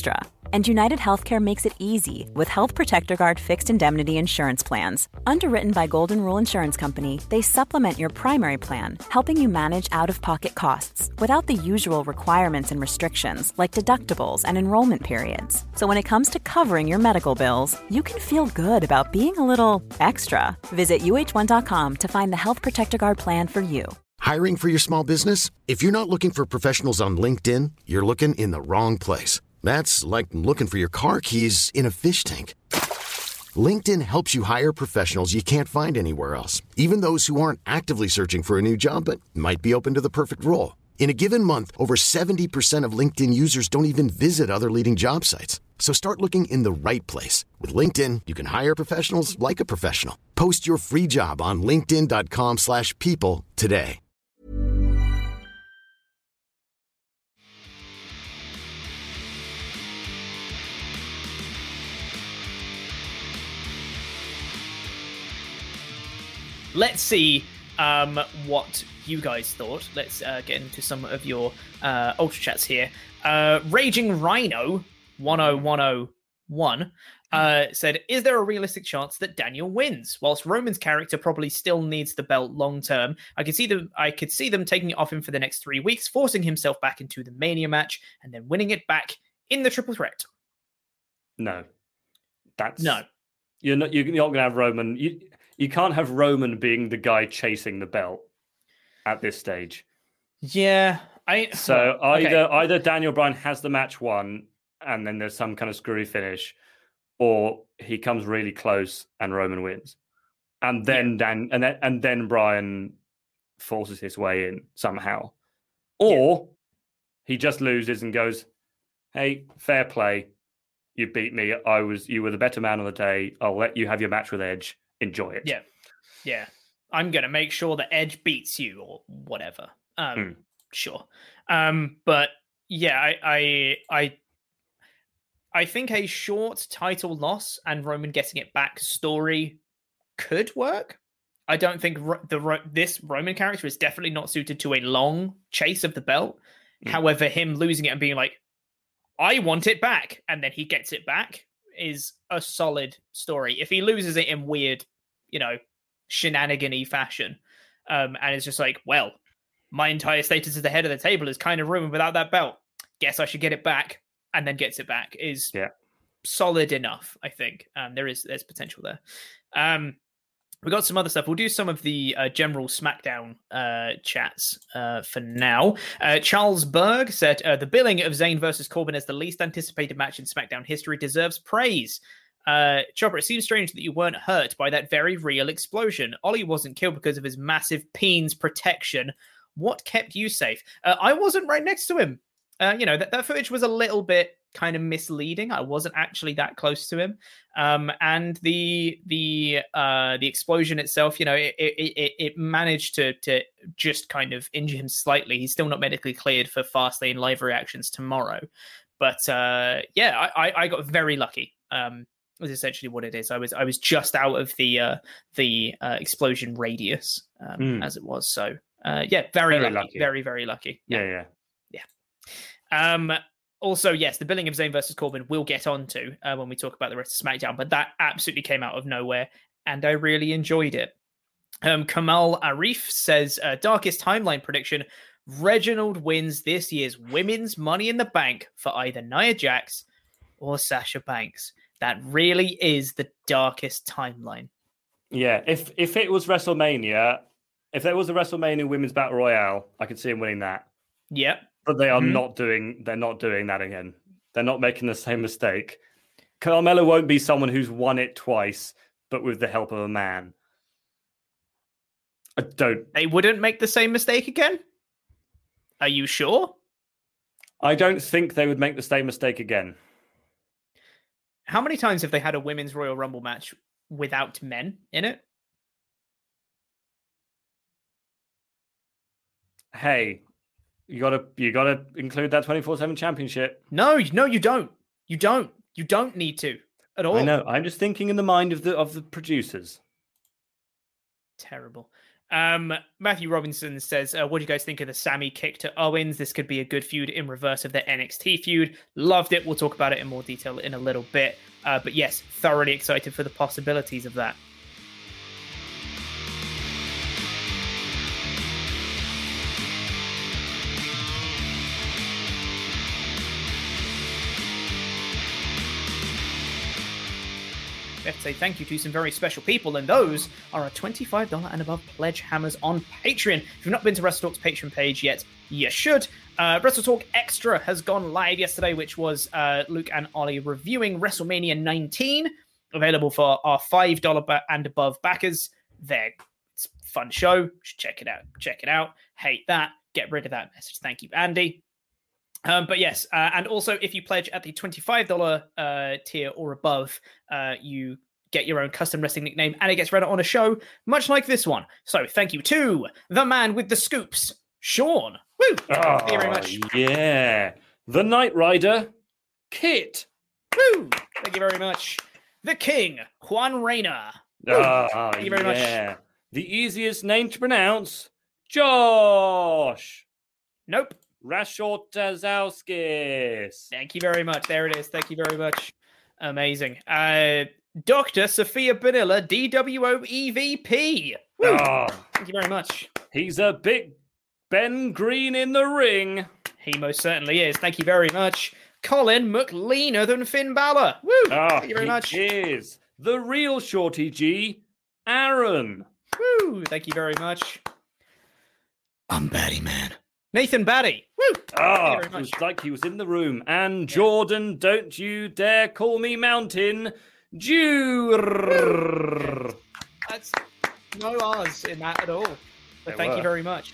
And United Healthcare makes it easy with Health Protector Guard fixed indemnity insurance plans. Underwritten by Golden Rule Insurance Company, they supplement your primary plan, helping you manage out-of-pocket costs without the usual requirements and restrictions like deductibles and enrollment periods. So when it comes to covering your medical bills, you can feel good about being a little extra. Visit U H one dot com to find the Health Protector Guard plan for you. Hiring for your small business? If you're not looking for professionals on LinkedIn, you're looking in the wrong place. That's like looking for your car keys in a fish tank. LinkedIn helps you hire professionals you can't find anywhere else, even those who aren't actively searching for a new job but might be open to the perfect role. In a given month, over seventy percent of LinkedIn users don't even visit other leading job sites. So start looking in the right place. With LinkedIn, you can hire professionals like a professional. Post your free job on linkedin dot com slash people today. Let's see um, what you guys thought. Let's uh, get into some of your uh, Ultra Chats here. Uh, Raging Rhino one oh one oh one uh, said, is there a realistic chance that Daniel wins? Whilst Roman's character probably still needs the belt long term, I could see them I could see them taking it off him for the next three weeks, forcing himself back into the Mania match, and then winning it back in the triple threat. No. That's No. You're not you're not gonna have Roman. You you can't have Roman being the guy chasing the belt at this stage. Yeah. I So well, either okay. either Daniel Bryan has the match won and then there's some kind of screwy finish, or he comes really close and Roman wins. And then yeah. Dan and then and then Bryan forces his way in somehow. Or yeah. he just loses and goes, hey, fair play. You beat me. I was you were the better man on the day. I'll let you have your match with Edge. Enjoy it. Yeah. Yeah. I'm gonna make sure that Edge beats you or whatever. Um mm. Sure. Um, but yeah, I, I, I, I think a short title loss and Roman getting it back story could work. I don't think ro- the ro- this Roman character is definitely not suited to a long chase of the belt. Mm. However, him losing it and being like, I want it back, and then he gets it back is a solid story. If he loses it in weird, you know, shenanigan-y fashion, um, and it's just like, well, my entire status at the head of the table is kind of ruined without that belt. Guess I should get it back, and then gets it back is yeah. solid enough, I think. Um, there is there's potential there. Um, we got some other stuff. We'll do some of the uh, general SmackDown uh, chats uh, for now. Uh, Charles Berg said, uh, the billing of Zayn versus Corbin as the least anticipated match in SmackDown history deserves praise. Uh, Chopper, it seems strange that you weren't hurt by that very real explosion. Ollie wasn't killed because of his massive Peen's protection. What kept you safe? Uh, I wasn't right next to him. Uh, you know, that, that footage was a little bit kind of misleading. I wasn't actually that close to him. Um, and the the uh, the explosion itself, you know, it it, it, it managed to to just kind of injure him slightly. He's still not medically cleared for Fastlane live reactions tomorrow. But uh, yeah, I, I got very lucky. Um, is essentially what it is. I was I was just out of the uh, the uh, explosion radius um, mm. as it was. So uh, yeah, very, very lucky. lucky. Very very lucky. Yeah, yeah, yeah. yeah. Um. Also, yes, the billing of Zayn versus Corbin we'll get onto uh, when we talk about the rest of SmackDown, but that absolutely came out of nowhere, and I really enjoyed it. Um, Kamal Arif says, uh, darkest timeline prediction, Reginald wins this year's Women's Money in the Bank for either Nia Jax or Sasha Banks. That really is the darkest timeline. Yeah, if if it was WrestleMania, if there was a WrestleMania Women's Battle Royale, I could see him winning that. Yep. But they are mm-hmm. not doing. They're not doing that again. They're not making the same mistake. Carmella won't be someone who's won it twice, but with the help of a man. I don't. They wouldn't make the same mistake again? Are you sure? I don't think they would make the same mistake again. How many times have they had a Women's Royal Rumble match without men in it? Hey. You gotta, you gotta include that twenty-four seven championship. No, no, you don't. You don't. You don't need to at all. I know. I'm just thinking in the mind of the of the producers. Terrible. Um, Matthew Robinson says, uh, what do you guys think of the Sammy kick to Owens? This could be a good feud in reverse of the N X T feud. Loved it. We'll talk about it in more detail in a little bit. Uh, but yes, thoroughly excited for the possibilities of that. We have to say thank you to some very special people, and those are our twenty-five dollars and above pledge hammers on Patreon. If you've not been to WrestleTalk's Patreon page yet, you should. Uh, WrestleTalk Extra has gone live yesterday, which was uh, Luke and Ollie reviewing WrestleMania nineteen, available for our five dollars and above backers. There, it's a fun show. You should check it out. Check it out. Hate that. Get rid of that message. Thank you, Andy. Um, but yes, uh, and also if you pledge at the twenty-five dollars uh, tier or above, uh, you get your own custom wrestling nickname and it gets read on a show, much like this one. So thank you to the man with the scoops, Sean. Woo! Oh, thank you very much. Yeah. The Knight Rider, Kit. Woo! Thank you very much. The King, Juan Reyna. Oh, thank you very yeah. much. The easiest name to pronounce, Josh. Nope. Rashotazowskis. Thank you very much. There it is. Thank you very much. Amazing. Uh, Doctor Sophia Bonilla, D W O E V P. Woo! Oh, thank you very much. He's a big Ben Green in the ring. He most certainly is. Thank you very much. Colin McLeaner than Finn Balor. Woo! Oh, thank you very he much. is the real Shorty G, Aaron. Woo! Thank you very much. I'm Batty Man. Nathan Batty. Woo! Ah, oh, it was like he was in the room. And Jordan, don't you dare call me Mountain Dew. That's no R's in that at all. But There thank were. you very much.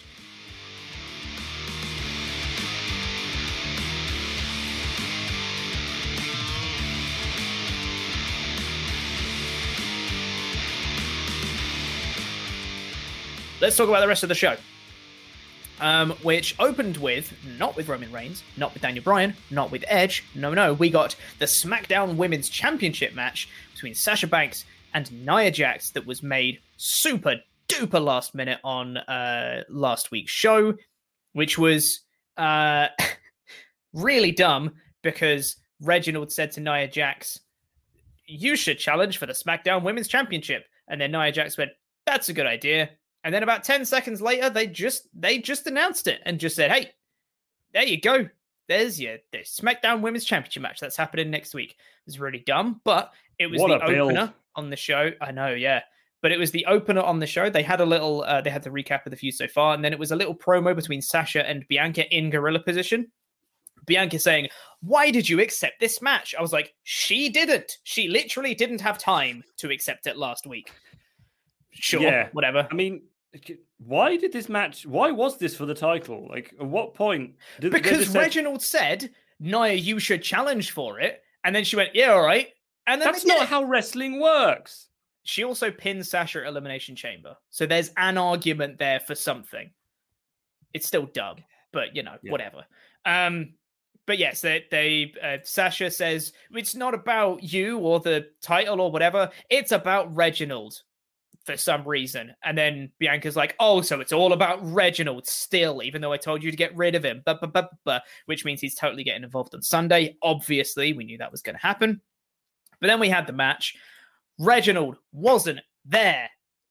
Let's talk about the rest of the show. Um, which opened with, not with Roman Reigns, not with Daniel Bryan, not with Edge. No, no, we got the SmackDown Women's Championship match between Sasha Banks and Nia Jax that was made super duper last minute on uh, last week's show, which was uh, really dumb because Reginald said to Nia Jax, you should challenge for the SmackDown Women's Championship. And then Nia Jax went, that's a good idea. And then about ten seconds later, they just they just announced it and just said, hey, there you go. There's your there's SmackDown Women's Championship match that's happening next week. It was really dumb, but it was What the a build. opener on the show. I know, yeah. But it was the opener on the show. They had a little, uh, they had the recap of the feud so far, and then it was a little promo between Sasha and Bianca in gorilla position. Bianca saying, why did you accept this match? I was like, she didn't. She literally didn't have time to accept it last week. Sure, Yeah. whatever. I mean, why did this match? Why was this for the title? Like, at what point? Did, they Because just said- Reginald said, Nia, you should challenge for it. And then she went, yeah, all right. And then That's they did not it. how wrestling works. She also pinned Sasha at Elimination Chamber. So there's an argument there for something. It's still dumb, but, you know, Yeah. whatever. Um, but yes, they, they uh, Sasha says, it's not about you or the title or whatever. It's about Reginald for some reason. And then Bianca's like, oh, so it's all about Reginald still, even though I told you to get rid of him. But, but, but, but, which means he's totally getting involved on Sunday. Obviously, we knew that was going to happen. But then we had the match. Reginald wasn't there.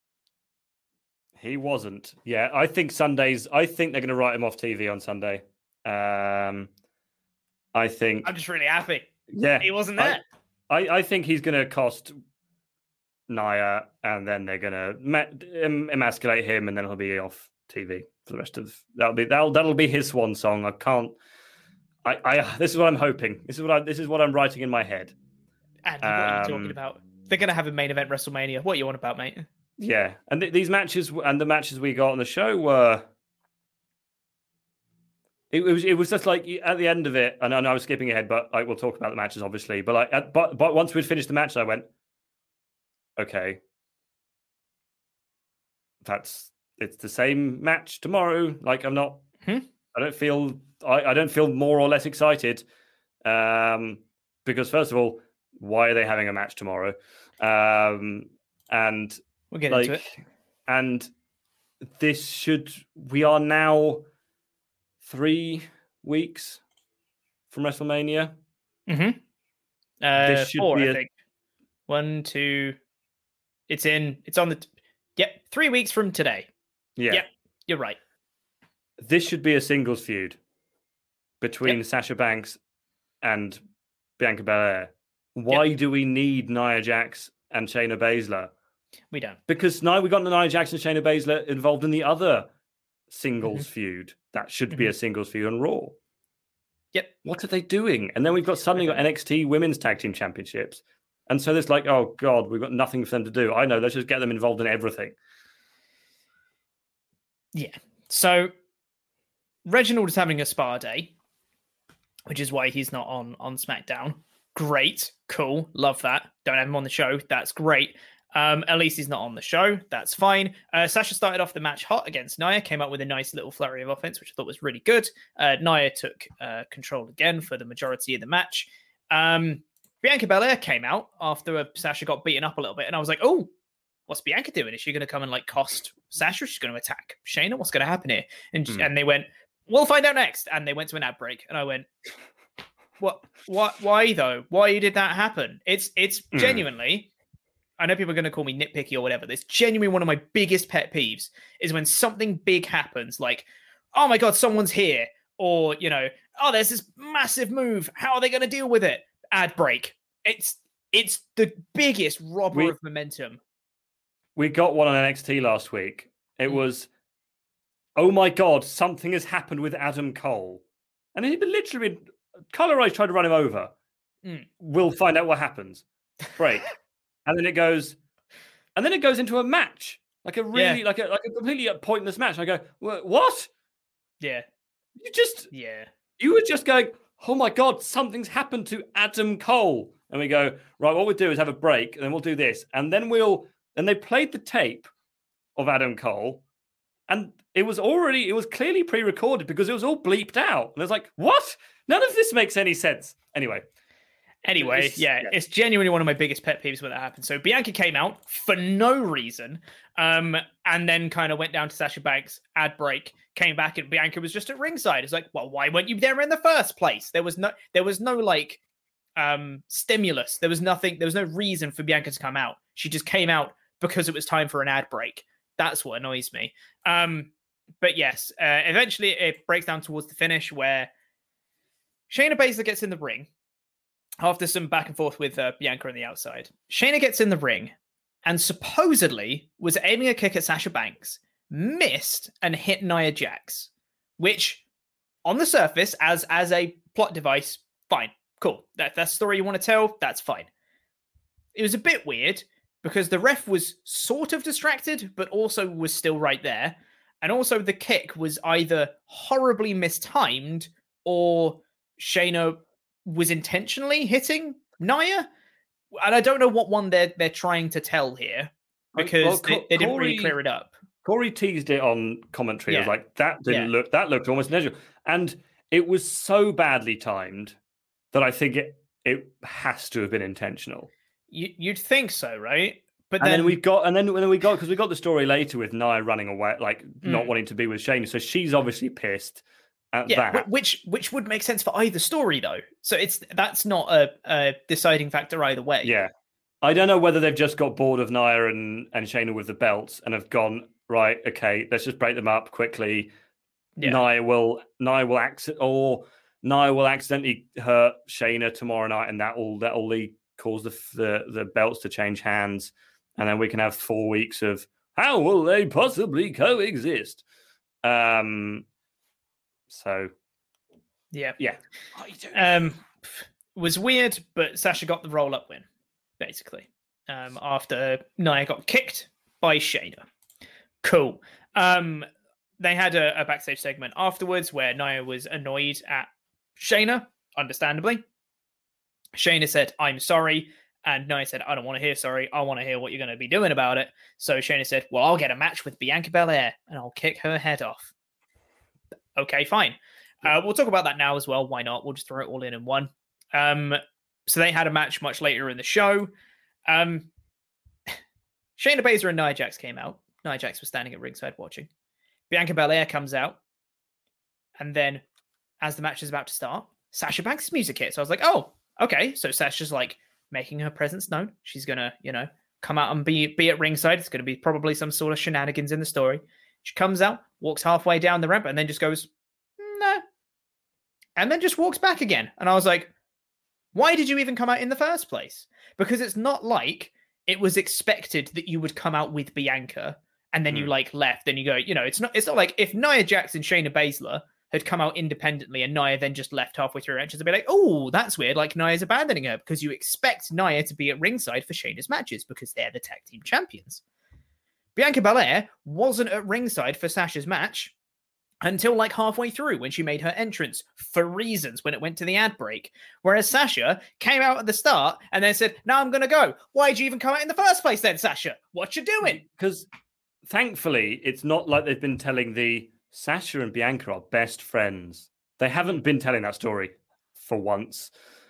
He wasn't. Yeah, I think Sundays. I think they're going to write him off T V on Sunday. Um, I think. I'm just really happy. Yeah, He wasn't there. I, I, I think he's going to cost Nia, and then they're going to ma- em- emasculate him, and then he'll be off T V for the rest of. That'll be that'll that'll be his swan song. I can't. I, I this is what I'm hoping. This is what I this is what I'm writing in my head. Andy, what are you Um, talking about? They're going to have a main event WrestleMania. What are you on about, mate? Yeah, and th- these matches and the matches we got on the show were. It, it was it was just like at the end of it, and I know I was skipping ahead, but like we'll talk about the matches obviously. But like, at, but but once we'd finished the match, I went, okay, that's it's the same match tomorrow. Like I'm not, Hmm? I don't feel I, I don't feel more or less excited, um, because first of all, why are they having a match tomorrow? Um, and We'll get like, into it. and this should. We are now three weeks from WrestleMania. Mm-hmm. Uh, this should four, be I a... think. One, two. It's in. It's on the. T- yep, three weeks from today. Yeah. Yep, you're right. This should be a singles feud between yep. Sasha Banks and Bianca Belair. Why yep. do we need Nia Jax and Shayna Baszler? We don't. Because now we've got Nia Jax and Shayna Baszler involved in the other singles mm-hmm. feud. That should mm-hmm. be a singles feud on Raw. Yep. What are they doing? And then we've got suddenly got N X T Women's Tag Team Championships. And so there's like, oh God, we've got nothing for them to do. I know, let's just get them involved in everything. Yeah. So Reginald is having a spa day, which is why he's not on, on SmackDown. Great. Cool. Love that. Don't have him on the show. That's great. Um, at least he's not on the show. That's fine. Uh, Sasha started off the match hot against Nia, came up with a nice little flurry of offense, which I thought was really good. Uh, Nia took uh, control again for the majority of the match. Um, Bianca Belair came out after uh, Sasha got beaten up a little bit, and I was like, oh, what's Bianca doing? Is she going to come and like cost Sasha? She's going to attack Shayna? What's going to happen here? And, mm. and they went, we'll find out next. And they went to an ad break, and I went, what? What? Why though? Why did that happen? It's it's mm. genuinely... I know people are going to call me nitpicky or whatever. This genuinely one of my biggest pet peeves is when something big happens, like, oh my God, someone's here. Or, you know, oh, there's this massive move. How are they going to deal with it? Ad break. It's it's the biggest robber we, of momentum. We got one on N X T last week. It mm. was, oh my God, something has happened with Adam Cole. And he literally, Kyle O'Reilly tried to run him over. Mm. We'll find out what happens. Break. And then it goes, and then it goes into a match, like a really, yeah. like a like a completely pointless match. I go, what? Yeah, you just, yeah, you were just going, oh my God, something's happened to Adam Cole. And we go, right, what we'll do is have a break, and then we'll do this, and then we'll. And they played the tape of Adam Cole, and it was already, it was clearly pre-recorded because it was all bleeped out. And I was like, what? None of this makes any sense. Anyway. Anyway, it's, yeah, yeah, it's genuinely one of my biggest pet peeves when that happened. So Bianca came out for no reason, um, and then kind of went down to Sasha Banks, ad break, came back, and Bianca was just at ringside. It's like, well, why weren't you there in the first place? There was no, there was no like um, stimulus. There was nothing. There was no reason for Bianca to come out. She just came out because it was time for an ad break. That's what annoys me. Um, but yes, uh, eventually it breaks down towards the finish where Shayna Baszler gets in the ring. After some back and forth with uh, Bianca on the outside, Shayna gets in the ring and supposedly was aiming a kick at Sasha Banks, missed and hit Nia Jax, which on the surface, as as a plot device, fine, cool. That, that's the story you want to tell, that's fine. It was a bit weird because the ref was sort of distracted, but also was still right there. And also the kick was either horribly mistimed or Shayna was intentionally hitting Nia, and I don't know what one they're they're trying to tell here because well, they, they didn't Corey, really clear it up. Corey teased it on commentary. Yeah. I was like, that didn't yeah. look that looked almost natural, and it was so badly timed that I think it it has to have been intentional. You, you'd think so, right? But and then, then we got, and then when we got because we got the story later with Nia running away, like mm. not wanting to be with Shayna, so she's obviously pissed. Yeah, that. which which would make sense for either story though. So it's that's not a, a deciding factor either way. Yeah, I don't know whether they've just got bored of Nia and, and Shayna with the belts and have gone right. Okay, let's just break them up quickly. Yeah. Nia will Nia will acc- or Nia will accidentally hurt Shayna tomorrow night, and that will that will lead, cause the, the the belts to change hands, and then we can have four weeks of how will they possibly coexist. Um. So, yeah, yeah, um, was weird, but Sasha got the roll-up win, basically. Um, after Nia got kicked by Shayna, cool. Um, they had a, a backstage segment afterwards where Nia was annoyed at Shayna, understandably. Shayna said, "I'm sorry," and Nia said, "I don't want to hear sorry. I want to hear what you're going to be doing about it." So Shayna said, "Well, I'll get a match with Bianca Belair and I'll kick her head off." Okay, fine. Uh, we'll talk about that now as well. Why not? We'll just throw it all in in one. Um, so they had a match much later in the show. Um, Shayna Baszler and Nia Jax came out. Nia Jax was standing at ringside watching. Bianca Belair comes out, and then as the match is about to start, Sasha Banks' music hits. So I was like, oh, okay. So Sasha's like making her presence known. She's gonna, you know, come out and be be at ringside. It's gonna be probably some sort of shenanigans in the story. She comes out, walks halfway down the ramp, and then just goes, no. And then just walks back again. And I was like, why did you even come out in the first place? Because it's not like it was expected that you would come out with Bianca and then mm. you like left and you go, you know, it's not it's not like if Nia Jax and Shayna Baszler had come out independently and Nia then just left halfway through her entrance and be like, oh, that's weird. Like Nia's abandoning her, because you expect Nia to be at ringside for Shayna's matches because they're the tag team champions. Bianca Belair wasn't at ringside for Sasha's match until like halfway through when she made her entrance for reasons when it went to the ad break. Whereas Sasha came out at the start and then said, no, I'm going to go. Why'd you even come out in the first place then, Sasha? What you doing? Because thankfully, it's not like they've been telling the Sasha and Bianca are best friends. They haven't been telling that story for once.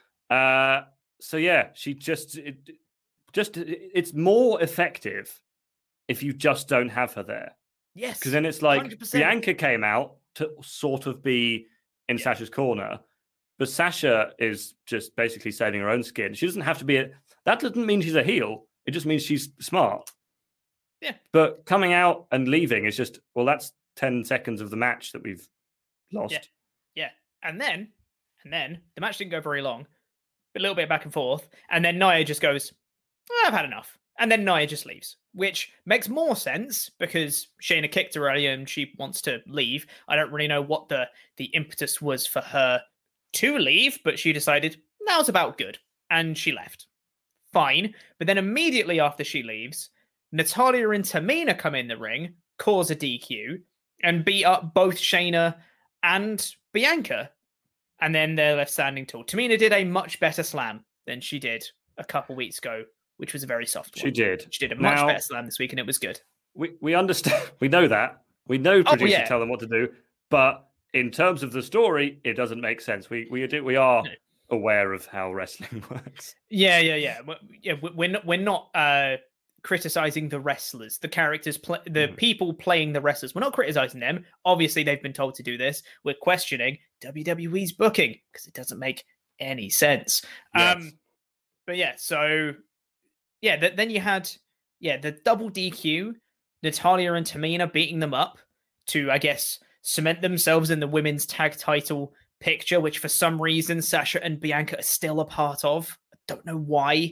Uh, so yeah, she just, it, just it's more effective if you just don't have her there. Yes. Because then it's like one hundred percent. Bianca came out to sort of be in yeah. Sasha's corner, but Sasha is just basically saving her own skin. She doesn't have to be a, that doesn't mean she's a heel. It just means she's smart. Yeah. But coming out and leaving is just, well, that's ten seconds of the match that we've lost. Yeah. Yeah. And then, and then the match didn't go very long, a little bit back and forth. And then Nia just goes, oh, I've had enough. And then Nia just leaves, which makes more sense because Shayna kicked her earlier and she wants to leave. I don't really know what the, the impetus was for her to leave, but she decided now's about good. And she left. Fine. But then immediately after she leaves, Natalya and Tamina come in the ring, cause a D Q, and beat up both Shayna and Bianca. And then they're left standing tall. Tamina did a much better slam than she did a couple weeks ago, which was a very soft one. She did. She did a much now, better slam this week, and it was good. We we understand. We know that. We know producers oh, yeah. tell them what to do. But in terms of the story, it doesn't make sense. We we do, we are no. aware of how wrestling works. Yeah, yeah, yeah. yeah we're not, we're not uh, criticizing the wrestlers, the characters, pl- the mm. people playing the wrestlers. We're not criticizing them. Obviously, they've been told to do this. We're questioning W W E's booking because it doesn't make any sense. Yes. Um, but yeah, so... Yeah, th- then you had, yeah, the double D Q, Natalya and Tamina beating them up to, I guess, cement themselves in the women's tag title picture, which for some reason Sasha and Bianca are still a part of. I don't know why.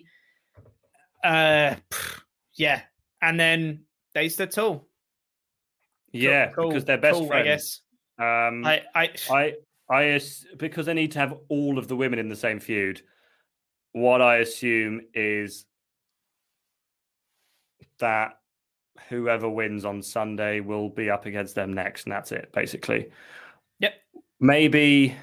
Uh, yeah, and then they stood tall. Yeah, cool, because they're best cool, friends. I guess. Um, I, I, I, I, because they need to have all of the women in the same feud. What I assume is that whoever wins on Sunday will be up against them next, and that's it, basically. Yep. Maybe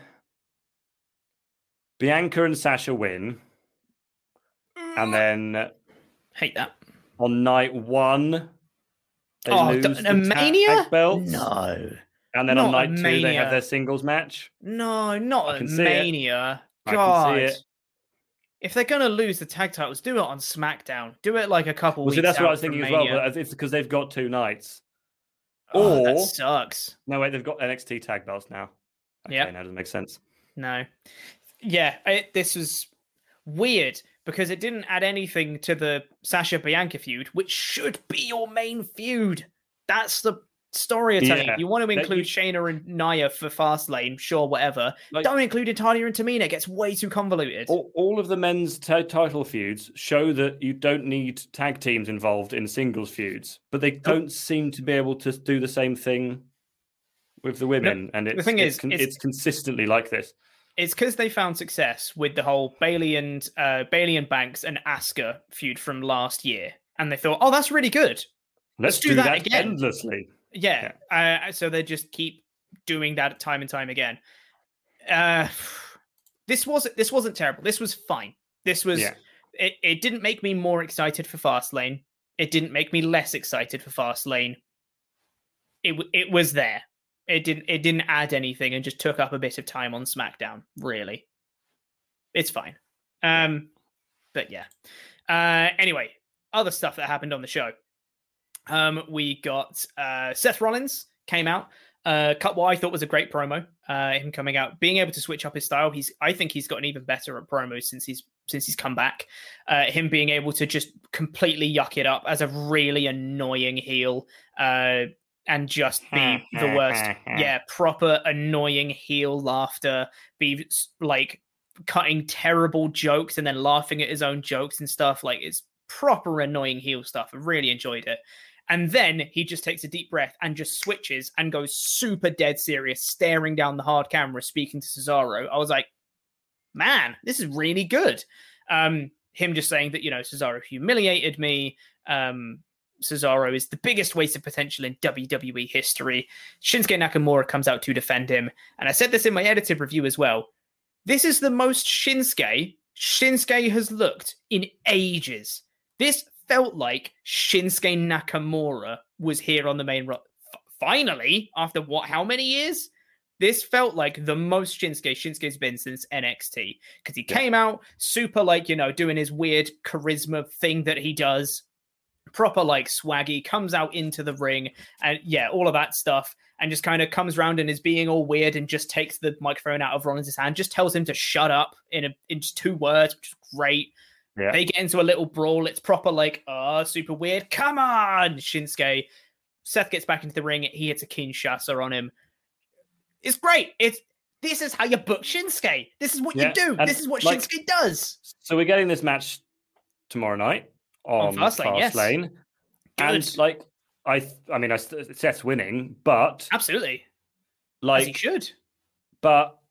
Bianca and Sasha win, and then hate that on night one they oh, lose d- the a Mania tag belts. No, and then not on night two Mania. they have their singles match. No, not I can a see Mania. It. God. I can see it. If they're going to lose the tag titles, do it on SmackDown. Do it like a couple well, weeks see, that's out what I was thinking as Mania. well, but it's because they've got two nights. Oh, or that sucks. No, wait, they've got N X T tag belts now. Okay, yeah, now doesn't make sense. No. Yeah, it, this was weird because it didn't add anything to the Sasha Bianca feud, which should be your main feud. That's the storytelling. Yeah, you want to include you... Shayna and Nia for Fastlane, sure, whatever. Like, don't include Natalya and Tamina. It gets way too convoluted. All, all of the men's t- title feuds show that you don't need tag teams involved in singles feuds, but they don't oh. seem to be able to do the same thing with the women. No, and it's, the thing it's, is, con- it's, it's consistently like this. It's because they found success with the whole Bayley and uh, Bayley and Banks and Asuka feud from last year, and they thought, "Oh, that's really good. Let's, Let's do, do that, that again endlessly." Yeah, yeah. Uh, so they just keep doing that time and time again. Uh, this wasn't this wasn't terrible. This was fine. This was yeah. it. It didn't make me more excited for Fastlane. It didn't make me less excited for Fastlane. It it was there. It didn't it didn't add anything and just took up a bit of time on SmackDown. Really, it's fine. Um, but yeah. Uh, anyway, other stuff that happened on the show. Um, we got uh, Seth Rollins came out. Uh, cut what I thought was a great promo. Uh, him coming out, being able to switch up his style. He's, I think he's gotten even better at promos since he's since he's come back. Uh, him being able to just completely yuck it up as a really annoying heel, uh, and just be the worst. Yeah, proper annoying heel laughter. Be like cutting terrible jokes and then laughing at his own jokes and stuff. Like, it's proper annoying heel stuff. I really enjoyed it. And then he just takes a deep breath and just switches and goes super dead serious, staring down the hard camera, speaking to Cesaro. I was like, man, this is really good. Um, him just saying that, you know, Cesaro humiliated me. Um, Cesaro is the biggest waste of potential in W W E history. Shinsuke Nakamura comes out to defend him. And I said this in my edited review as well. This is the most Shinsuke Shinsuke has looked in ages. This felt like Shinsuke Nakamura was here on the main roster. F- finally, after what, how many years? This felt like the most Shinsuke Shinsuke's been since N X T. Because he came out super, like, you know, doing his weird charisma thing that he does. Proper, like, swaggy. Comes out into the ring. And, yeah, all of that stuff. And just kind of comes around and is being all weird and just takes the microphone out of Rollins' hand. Just tells him to shut up in, a, in just two words, which is great. Yeah. They get into a little brawl. It's proper like, oh, super weird. Come on, Shinsuke. Seth gets back into the ring. He hits a Kinshasa on him. It's great. It's This is how you book Shinsuke. This is what yeah. you do. And this is what like, Shinsuke does. So we're getting this match tomorrow night on, on Fastlane. Yes. Lane. And like, I I mean, I, Seth's winning, but... Absolutely. Like, as he should. But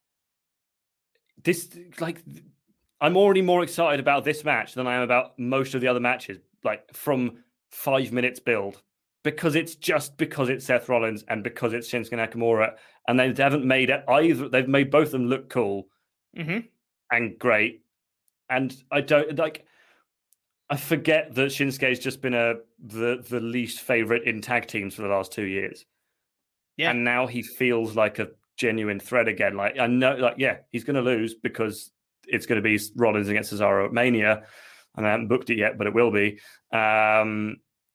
this, like... I'm already more excited about this match than I am about most of the other matches, like from five minutes build, because it's just because it's Seth Rollins and because it's Shinsuke Nakamura, and they haven't made it either. They've made both of them look cool mm-hmm. and great. And I don't like. I forget that Shinsuke's just been a the the least favorite in tag teams for the last two years. Yeah, and now he feels like a genuine threat again. Like I know, like yeah, he's going to lose because it's going to be Rollins against Cesaro at Mania, and I haven't booked it yet, but it will be. Um,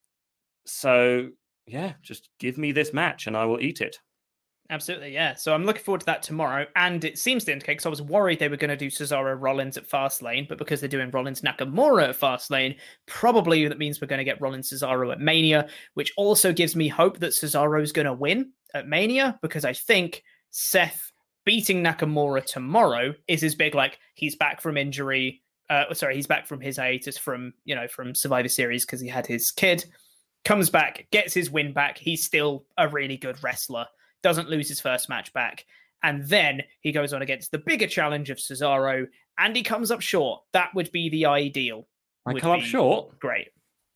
so, yeah, just give me this match and I will eat it. Absolutely, yeah. So I'm looking forward to that tomorrow, and it seems to indicate, because I was worried they were going to do Cesaro Rollins at Fastlane, but because they're doing Rollins Nakamura at Fastlane, probably that means we're going to get Rollins Cesaro at Mania, which also gives me hope that Cesaro's going to win at Mania, because I think Seth beating Nakamura tomorrow is his big, like, he's back from injury. Uh, sorry, he's back from his hiatus from, you know, from Survivor Series because he had his kid. Comes back, gets his win back. He's still a really good wrestler. Doesn't lose his first match back. And then he goes on against the bigger challenge of Cesaro, and he comes up short. That would be the ideal. I come up short? Great.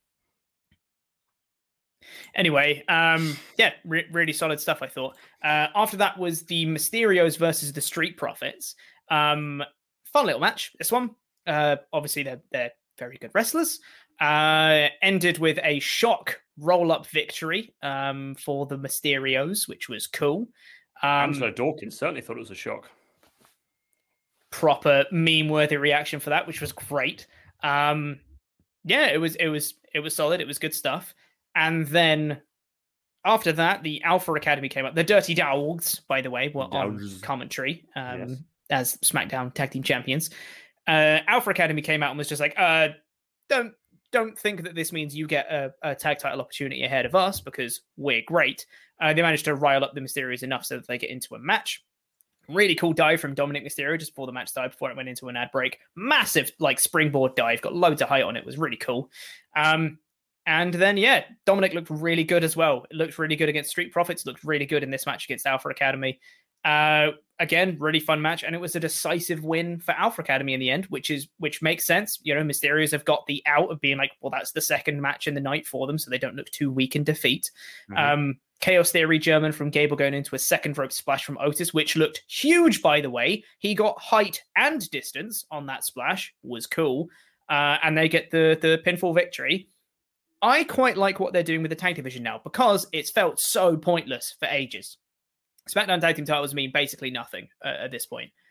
Anyway, um, yeah, re- really solid stuff, I thought. Uh, after that was the Mysterios versus the Street Profits. Um, fun little match, this one. Uh, obviously, they're, they're very good wrestlers. Uh, ended with a shock roll-up victory um, for the Mysterios, which was cool. Um, Angelo Dawkins certainly thought it was a shock. Proper meme-worthy reaction for that, which was great. Um, yeah, it was it was it was solid. It was good stuff. And then after that, the Alpha Academy came up. The Dirty Dogs, by the way, were on commentary um, yes. as SmackDown Tag Team Champions. Uh, Alpha Academy came out and was just like, uh, don't don't think that this means you get a, a tag title opportunity ahead of us because we're great. Uh, they managed to rile up the Mysterios enough so that they get into a match. Really cool dive from Dominic Mysterio just before the match started, before it went into an ad break. Massive, like, springboard dive. Got loads of height on it. It was really cool. Um, And then, yeah, Dominic looked really good as well. It looked really good against Street Profits. Looked really good in this match against Alpha Academy. Uh, again, really fun match. And it was a decisive win for Alpha Academy in the end, which is which makes sense. You know, Mysterios have got the out of being like, well, that's the second match in the night for them, so they don't look too weak in defeat. Mm-hmm. Um, Chaos Theory German from Gable going into a second rope splash from Otis, which looked huge, by the way. He got height and distance on that splash. Was cool. Uh, and they get the the pinfall victory. I quite like what they're doing with the tag division now because it's felt so pointless for ages. SmackDown tag team titles mean basically nothing uh, at this point.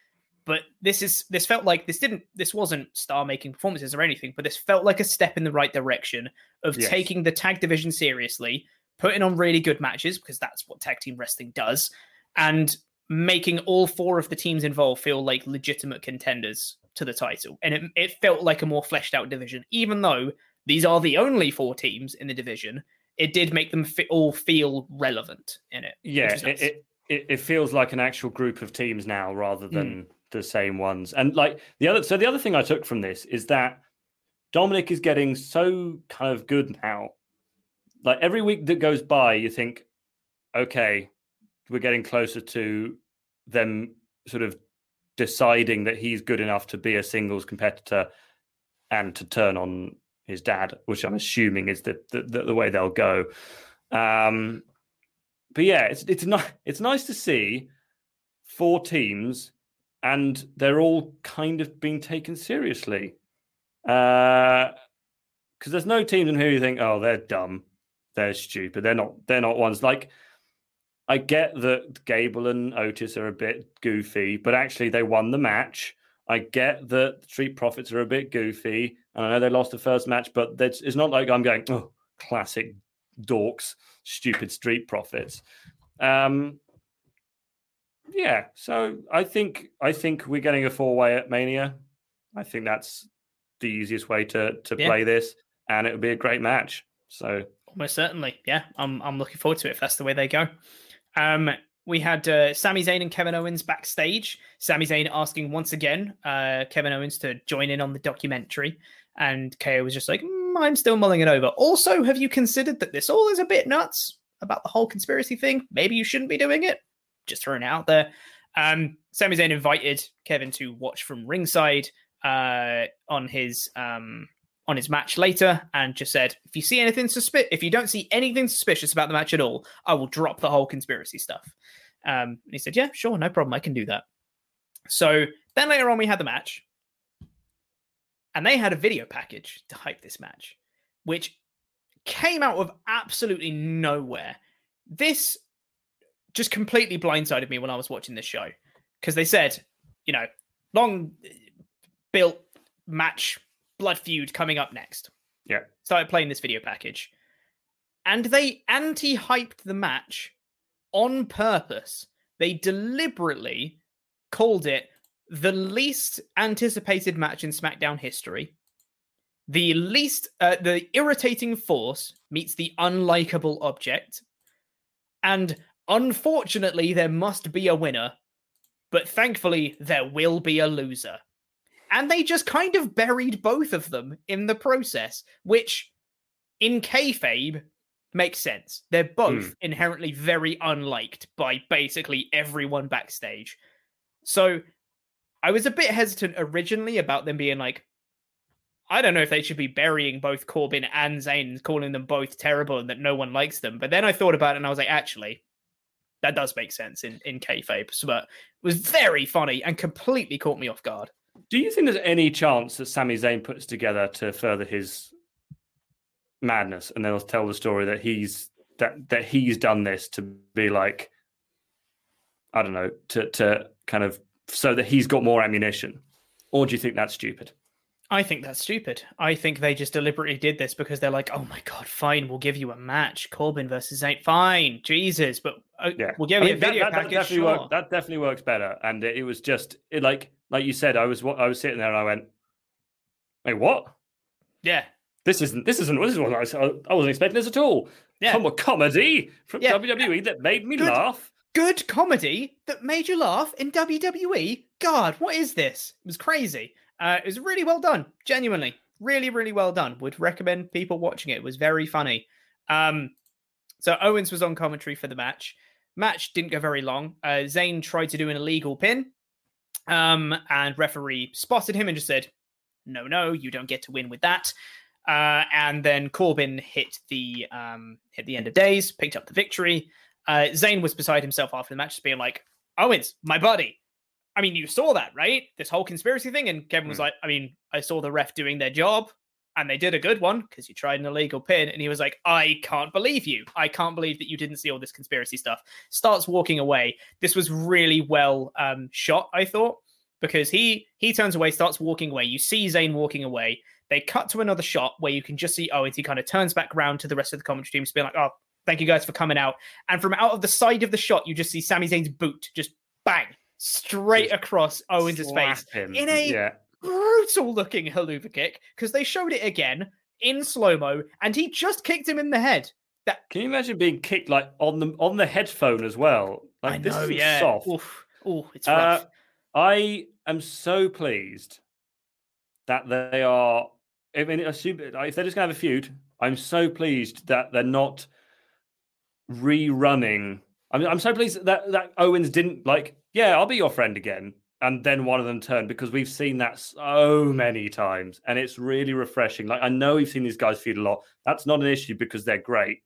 But this is this felt like this didn't this wasn't star-making performances or anything, but this felt like a step in the right direction of yes. taking the tag division seriously, putting on really good matches, because that's what tag team wrestling does, and making all four of the teams involved feel like legitimate contenders to the title. And it, it felt like a more fleshed out division. Even though these are the only four teams in the division, it did make them fi- all feel relevant in it. Yeah, nice. it, it, it, it feels like an actual group of teams now rather than... Mm. the same ones. And like the other, so the other thing I took from this is that Dominic is getting so kind of good now. Like every week that goes by, you think, okay, we're getting closer to them sort of deciding that he's good enough to be a singles competitor and to turn on his dad, which I'm assuming is the the, the way they'll go. Um, but yeah, it's it's not it's nice to see four teams. And they're all kind of being taken seriously. Because uh, there's no teams in who you think, oh, they're dumb. They're stupid. They're not They're not ones. Like, I get that Gable and Otis are a bit goofy, but actually they won the match. I get that Street Profits are a bit goofy. And I know they lost the first match, but it's not like I'm going, oh, classic dorks, stupid Street Profits. Um Yeah, so I think I think we're getting a four-way at Mania. I think that's the easiest way to to yeah. play this, and it would be a great match. So almost certainly, yeah, I'm I'm looking forward to it if that's the way they go. Um, we had uh, Sami Zayn and Kevin Owens backstage. Sami Zayn asking once again uh, Kevin Owens to join in on the documentary, and K O was just like, mm, "I'm still mulling it over." Also, have you considered that this all is a bit nuts about the whole conspiracy thing? Maybe you shouldn't be doing it. Just throwing it out there. Um, Sami Zayn invited Kevin to watch from ringside uh, on his um, on his match later, and just said, "If you see anything suspicious, if you don't see anything suspicious about the match at all, I will drop the whole conspiracy stuff." Um, and he said, "Yeah, sure, no problem, I can do that." So then later on, we had the match, and they had a video package to hype this match, which came out of absolutely nowhere. This just completely blindsided me when I was watching this show, because they said, you know, long built match, blood feud coming up next. Yeah. Started playing this video package, and they anti-hyped the match on purpose. They deliberately called it the least anticipated match in SmackDown history. The least, uh, the irritating force meets the unlikable object. And unfortunately, there must be a winner, but thankfully, there will be a loser. And they just kind of buried both of them in the process, which in kayfabe makes sense. They're both mm. inherently very unliked by basically everyone backstage. So I was a bit hesitant originally about them being like, I don't know if they should be burying both Corbin and Zayn and calling them both terrible and that no one likes them. But then I thought about it and I was like, actually, that does make sense in, in kayfabe. So, but it was very funny and completely caught me off guard. Do you think there's any chance that Sami Zayn puts together to further his madness, and they'll tell the story that he's that that he's done this to be like, I don't know, to to kind of so that he's got more ammunition? Or do you think that's stupid? I think that's stupid. I think they just deliberately did this because they're like, oh my God, fine, we'll give you a match. Corbin versus Zayn. Fine, Jesus, but uh, yeah. we'll give I you mean, a video that, that, package. That definitely, sure. work, that definitely works better. And it, it was just, it like like you said, I was I was sitting there and I went, wait, what? Yeah. This isn't, this isn't, this is what I was, I wasn't expecting this at all. Yeah. Come a comedy from yeah. W W E that made me good, laugh. Good comedy that made you laugh in W W E? God, what is this? It was crazy. Uh, it was really well done. Genuinely. Really, really well done. Would recommend people watching it. It was very funny. Um, so Owens was on commentary for the match. Match didn't go very long. Uh, Zayn tried to do an illegal pin. Um, and referee spotted him and just said, no, no, you don't get to win with that. Uh, and then Corbin hit the um, hit the end of days, picked up the victory. Uh, Zayn was beside himself after the match, just being like, Owens, my buddy. I mean, you saw that, right? This whole conspiracy thing. And Kevin was mm. like, I mean, I saw the ref doing their job and they did a good one because you tried an illegal pin. And he was like, I can't believe you. I can't believe that you didn't see all this conspiracy stuff. Starts walking away. This was really well um, shot, I thought. because he he turns away, starts walking away. You see Zayn walking away. They cut to another shot where you can just see Owens. He kind of turns back around to the rest of the commentary team, just being like, "Oh, thank you guys for coming out." And from out of the side of the shot, you just see Sami Zayn's boot just bang straight just across Owens' face him. in a yeah. brutal looking haluva kick, because they showed it again in slow mo, and he just kicked him in the head. That can you imagine being kicked like on the on the headphone as well? Like I this know, is yeah. soft. Oof. Oh, it's rough. Uh, I am so pleased that they are. I mean, assume if they're just gonna have a feud, I'm so pleased that they're not rerunning. I mean, I'm so pleased that that Owens didn't like. Yeah, I'll be your friend again. And then one of them turned, because we've seen that so many times, and it's really refreshing. Like, I know we've seen these guys feud a lot. That's not an issue because they're great.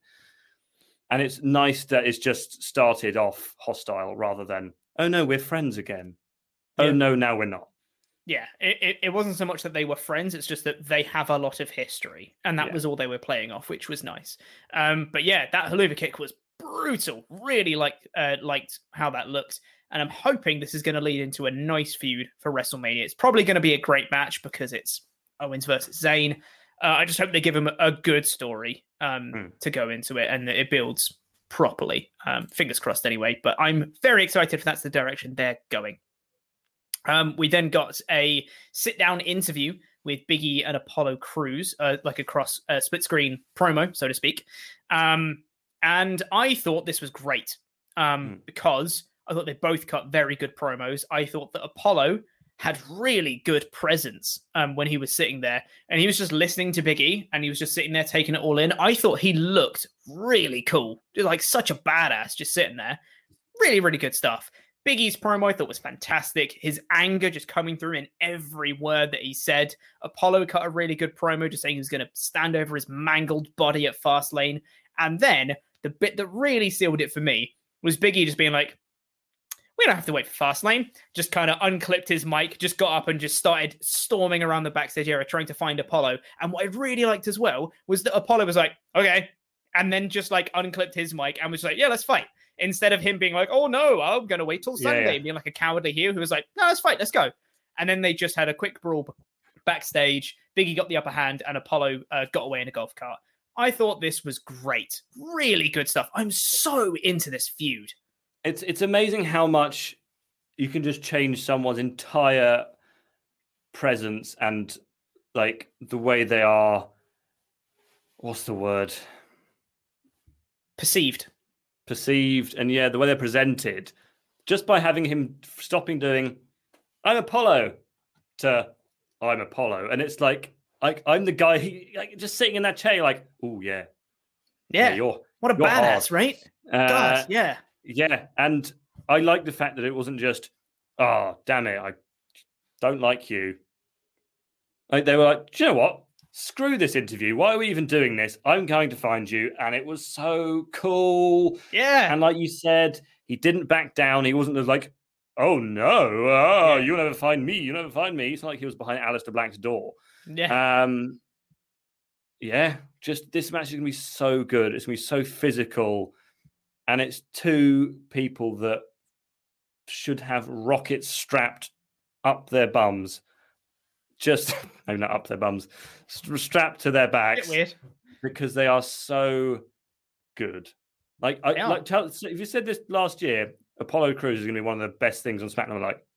And it's nice that it's just started off hostile rather than, oh no, we're friends again. Oh yeah. no, now we're not. Yeah, it, it, it wasn't so much that they were friends, it's just that they have a lot of history. And that yeah. was all they were playing off, which was nice. Um, but yeah, that haluva kick was brutal. Really liked, uh, liked how that looked. And I'm hoping this is going to lead into a nice feud for WrestleMania. It's probably going to be a great match because it's Owens versus Zayn. Uh, I just hope they give him a good story um, mm. to go into it, and that it builds properly. Um, fingers crossed anyway. But I'm very excited if that's the direction they're going. Um, we then got a sit-down interview with Big E and Apollo Crews, uh, like a cross uh, split-screen promo, so to speak. Um, and I thought this was great um, mm. because I thought they both cut very good promos. I thought that Apollo had really good presence um, when he was sitting there, and he was just listening to Big E, and he was just sitting there taking it all in. I thought he looked really cool, like such a badass, just sitting there. Really, really good stuff. Big E's promo I thought was fantastic. His anger just coming through in every word that he said. Apollo cut a really good promo, just saying he was going to stand over his mangled body at Fastlane. And then the bit that really sealed it for me was Big E just being like, we don't have to wait for Fastlane. Just kind of unclipped his mic, just got up and just started storming around the backstage area trying to find Apollo. And what I really liked as well was that Apollo was like, okay. And then just like unclipped his mic and was like, yeah, let's fight. Instead of him being like, oh no, I'm going to wait till Sunday. Yeah, yeah. Being like a cowardly heel who was like, no, let's fight, let's go. And then they just had a quick brawl backstage. Big E got the upper hand and Apollo uh, got away in a golf cart. I thought this was great. Really good stuff. I'm so into this feud. It's it's amazing how much you can just change someone's entire presence and like the way they are. What's the word? Perceived. Perceived, and yeah, the way they're presented, just by having him stopping doing, I'm Apollo, to I'm Apollo, and it's like, like I'm the guy, he, like just sitting in that chair, like, oh yeah, yeah, yeah, you're what a you're badass, hard. right? Uh, God, yeah. Yeah, and I like the fact that it wasn't just, oh, damn it, I don't like you. Like, they were like, do you know what? Screw this interview. Why are we even doing this? I'm going to find you. And it was so cool. Yeah. And like you said, he didn't back down. He wasn't like, oh, no, oh, yeah. You'll never find me. You'll never find me. It's not like he was behind Aleister Black's door. Yeah. Um, yeah, just this match is going to be so good. It's going to be so physical. And it's two people that should have rockets strapped up their bums. Just, no, not up their bums, strapped to their backs. Weird. Because they are so good. Like, I, like tell, if you said this last year, Apollo Crews is going to be one of the best things on SmackDown. I'm like,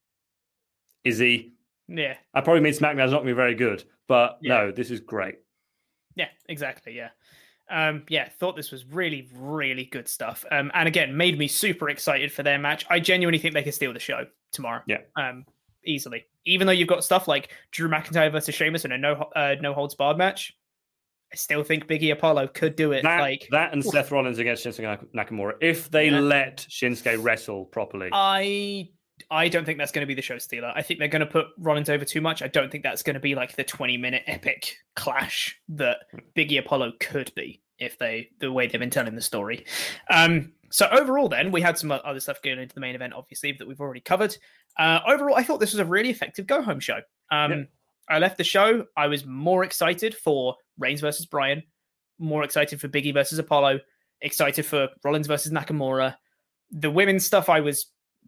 is he? Yeah. I probably mean SmackDown's not going to be very good, but yeah. No, this is great. Yeah, exactly. Yeah. Um, yeah, thought this was really, really good stuff. Um, and again, made me super excited for their match. I genuinely think they could steal the show tomorrow. Yeah. Um, easily. Even though you've got stuff like Drew McIntyre versus Sheamus in a no uh, no holds barred match, I still think Big E Apollo could do it. That, like that and oof. Seth Rollins against Shinsuke Nakamura, if they yeah. let Shinsuke wrestle properly. I I don't think that's going to be the show stealer. I think they're going to put Rollins over too much. I don't think that's going to be like the twenty minute epic clash that Big E Apollo could be if they the way they've been telling the story. Um, so overall, then we had some other stuff going into the main event, obviously that we've already covered. Uh, overall, I thought this was a really effective go home show. Um, yep. I left the show. I was more excited for Reigns versus Bryan, more excited for Big E versus Apollo, excited for Rollins versus Nakamura. The women's stuff, I was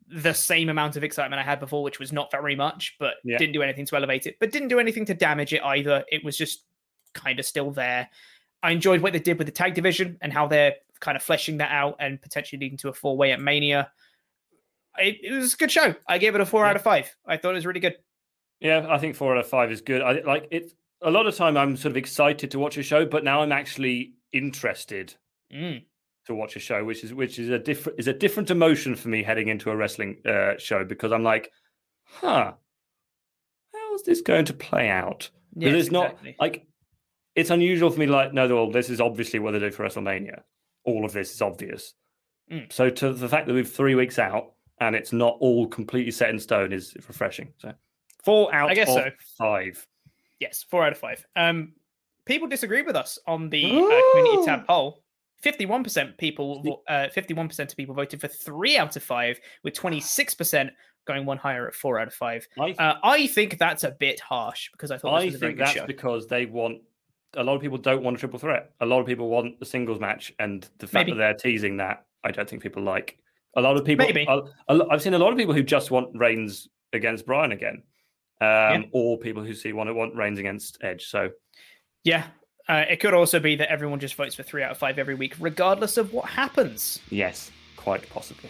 the same amount of excitement I had before, which was not very much, but yeah. didn't do anything to elevate it, but didn't do anything to damage it either. It was just kind of still there. I enjoyed what they did with the tag division and how they're kind of fleshing that out and potentially leading to a four-way at Mania. It, it was a good show. I gave it a four yeah. out of five. I thought it was really good. Yeah, I think four out of five is good. I like it. A lot of time I'm sort of excited to watch a show, but now I'm actually interested mm. to watch a show, which is which is a different is a different emotion for me heading into a wrestling uh, show, because I'm like, huh, how's this going to play out? Because yes, it's not exactly. like it's unusual for me. Like, no, well, this is obviously what they do for WrestleMania. All of this is obvious. Mm. So to the fact that we've three weeks out and it's not all completely set in stone is refreshing. So four out I guess of so. five. Yes, four out of five. Um, people disagree with us on the uh, community tab poll. fifty-one percent people, uh, fifty-one percent of people voted for three out of five, with twenty-six percent going one higher at four out of five. I, th- uh, I think that's a bit harsh because I thought this I was a very think good that's show. because they want. A lot of people don't want a triple threat. A lot of people want the singles match, and the fact Maybe. that they're teasing that, I don't think people like. A lot of people. Maybe. I, I've seen a lot of people who just want Reigns against Bryan again. Um, Yeah. Or people who see want to want Reigns against Edge. So, Yeah, uh, it could also be that everyone just votes for three out of five every week, regardless of what happens. yes, quite possibly.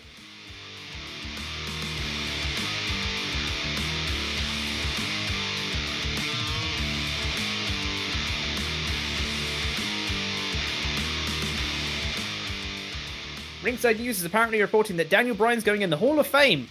Ringside News is apparently reporting that Daniel Bryan's going in the Hall of Fame.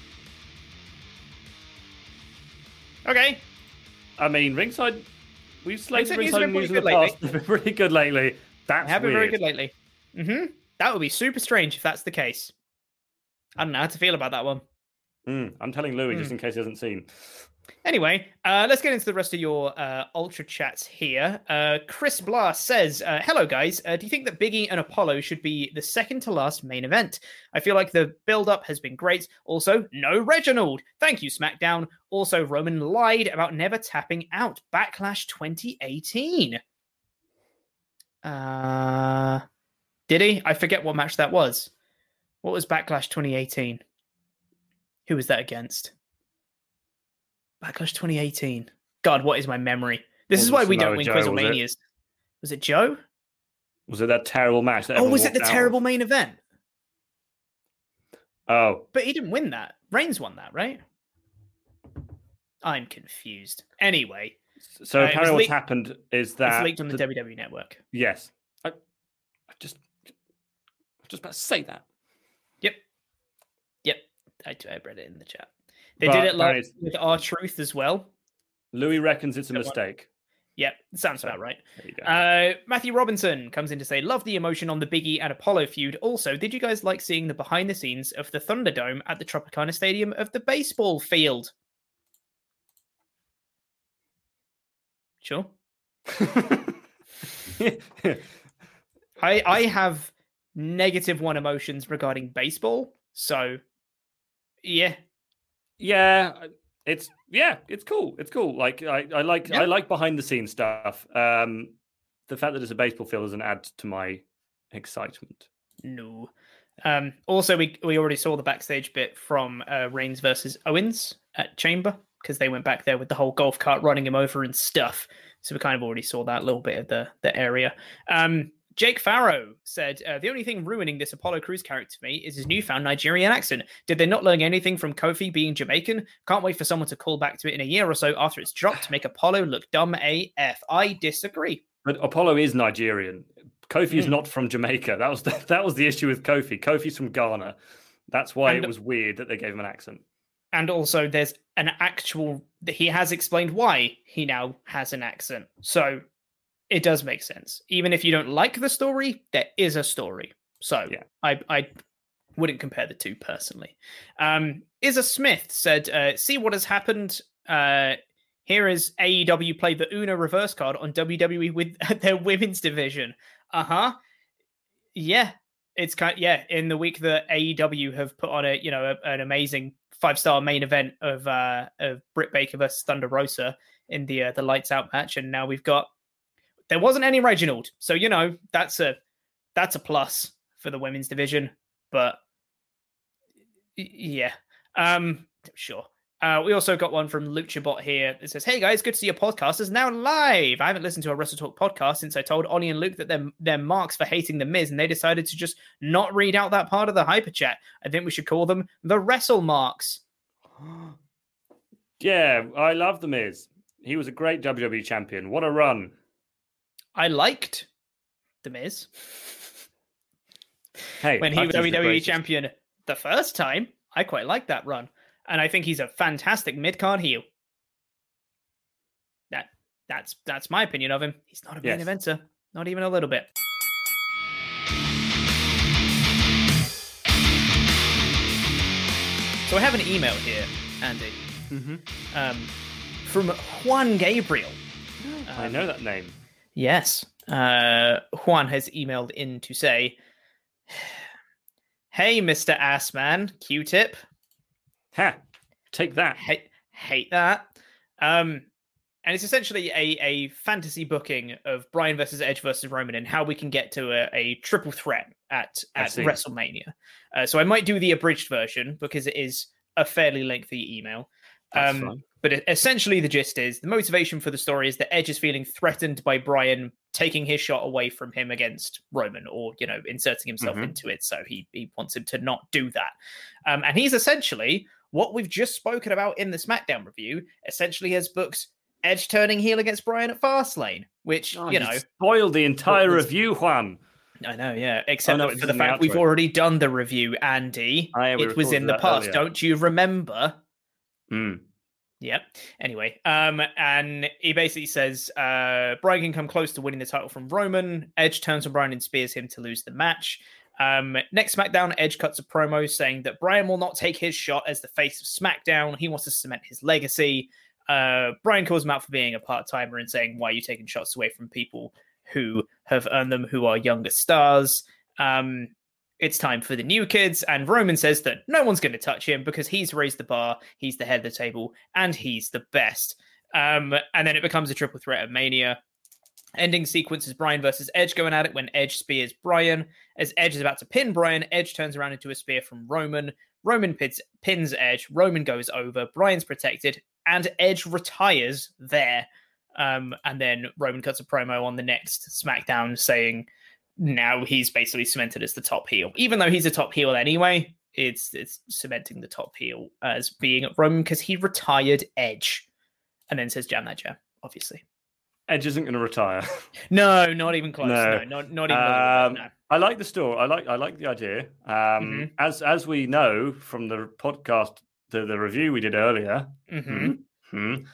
Okay. I mean, Ringside, we've slated Ringside Ringside News News have in been the pretty past. They've been pretty good lately. That's have been weird. very good lately. Mm-hmm. That would be super strange if that's the case. I don't know how to feel about that one. Mm, I'm telling Louis Mm. just in case he hasn't seen. Anyway, uh, let's get into the rest of your uh, Ultra chats here. Uh, Chris Blast says, uh, hello, guys. Uh, do you think that Big E and Apollo should be the second to last main event? I feel like the build-up has been great. Also, no Reginald. Thank you, SmackDown. Also, Roman lied about never tapping out. Backlash twenty eighteen. Uh, did he? I forget what match that was. What was Backlash twenty eighteen? Who was that against? Backlash twenty eighteen. God, what is my memory? This is why we don't win Quizlemanias. Was it Joe? Was it that terrible match? That Oh, was it the walked out terrible of? main event? Oh. But he didn't win that. Reigns won that, right? I'm confused. Anyway. So uh, apparently what's leaked, happened is that... It's leaked on the, the W W E Network. Yes. I, I just... I was just about to say that. Yep. Yep. I, I read it in the chat. They But did it like apparently- with R-Truth as well. Louis reckons it's a That one. mistake. Yep, sounds about right. There you go. Uh, Matthew Robinson comes in to say, love the emotion on the Big E and Apollo feud. Also, did you guys like seeing the behind the scenes of the Thunderdome at the Tropicana Stadium of the baseball field? Sure. I I have negative one emotions regarding baseball, so yeah. Yeah, it's yeah, it's cool. It's cool. Like I, I like Yeah. I like behind the scenes stuff. Um, the fact that it's a baseball field doesn't add to my excitement. No. Um, also, we we already saw the backstage bit from uh, Reigns versus Owens at Chamber because they went back there with the whole golf cart running him over and stuff. So we kind of already saw that little bit of the the area. Um, Jake Farrow said, uh, the only thing ruining this Apollo Crews character for me is his newfound Nigerian accent. Did they not learn anything from Kofi being Jamaican? Can't wait for someone to call back to it in a year or so after it's dropped to make Apollo look dumb A F. I disagree. But Apollo is Nigerian. Kofi is Mm. not from Jamaica. That was the, that was the issue with Kofi. Kofi's from Ghana. That's why And- it was weird that they gave him an accent. And also, there's an actual... He has explained why he now has an accent. So it does make sense. Even if you don't like the story, there is a story. So Yeah. I, I wouldn't compare the two personally. Um, Isa Smith said, uh, see what has happened. Uh, here is A E W play the Uno reverse card on W W E with their women's division. Uh-huh. Yeah. It's kind yeah, in the week that A E W have put on a, you know, a, an amazing five-star main event of uh of Britt Baker versus Thunder Rosa in the uh, the lights out match, and now we've got there wasn't any Reginald, so you know that's a that's a plus for the women's division. But y- yeah, Um, sure. Uh, we also got one from LuchaBot here. It says, "Hey guys, good to see your podcast is now live. I haven't listened to a Wrestle Talk podcast since I told Ollie and Luke that they're, they're marks for hating The Miz, and they decided to just not read out that part of the hyper chat. I think we should call them the Wrestle Marks." Yeah, I love The Miz. He was a great W W E champion. What a run. I liked The Miz. Hey, when he was W W E champion the first time, I quite liked that run. And I think he's a fantastic mid-card heel. That that's that's my opinion of him. He's not a main Yes. eventer, not even a little bit. So I have an email here, Andy, Mm-hmm. um, from Juan Gabriel. Um, I know that name. Yes. Uh, Juan has emailed in to say, "Hey, Mister Assman, Q-tip. Ha! Take that. Hate, hate that." Um, and it's essentially a, a fantasy booking of Bryan versus Edge versus Roman and how we can get to a, a triple threat at, at WrestleMania. Uh, so I might do the abridged version because it is a fairly lengthy email. That's Um, fine. but it, essentially the gist is the motivation for the story is that Edge is feeling threatened by Bryan taking his shot away from him against Roman, or, you know, inserting himself Mhm. into it. So he, he wants him to not do that. Um, and he's essentially what we've just spoken about in the SmackDown review, essentially has booked Edge turning heel against Bryan at Fastlane, which, Oh, you know, spoiled the entire was- review, Juan. I know, yeah. Except Oh, no, for it's the in the fact we've outro. already done the review, Andy. Oh, yeah, we it was in recorded the that past. earlier. Don't you remember? Mm. Yep. Anyway, um, and he basically says uh, Bryan can come close to winning the title from Roman. Edge turns on Bryan and spears him to lose the match. Um, next SmackDown, Edge cuts a promo saying that Bryan will not take his shot as the face of SmackDown. He wants to cement his legacy. Uh, Bryan calls him out for being a part-timer and saying, "Why are you taking shots away from people who have earned them, who are younger stars?" Um, it's time for the new kids, and Roman says that no one's going to touch him because he's raised the bar, he's the head of the table, and he's the best. Um, and then it becomes a triple threat at Mania. Ending sequence is Bryan versus Edge going at it when Edge spears Bryan. As Edge is about to pin Bryan, Edge turns around into a spear from Roman. Roman pins, pins Edge. Roman goes over. Bryan's protected, and Edge retires there. Um, and then Roman cuts a promo on the next SmackDown saying now he's basically cemented as the top heel. Even though he's a top heel anyway, it's it's cementing the top heel as being Roman because he retired Edge. And then says, "Jam that jam," obviously. Edge isn't going to retire. No, not even close. No. No, not not even. a little Um, bit, no. I like the story. I like I like the idea. Um, Mhm. As as we know from the podcast, the, the review we did earlier, Mhm. mhm,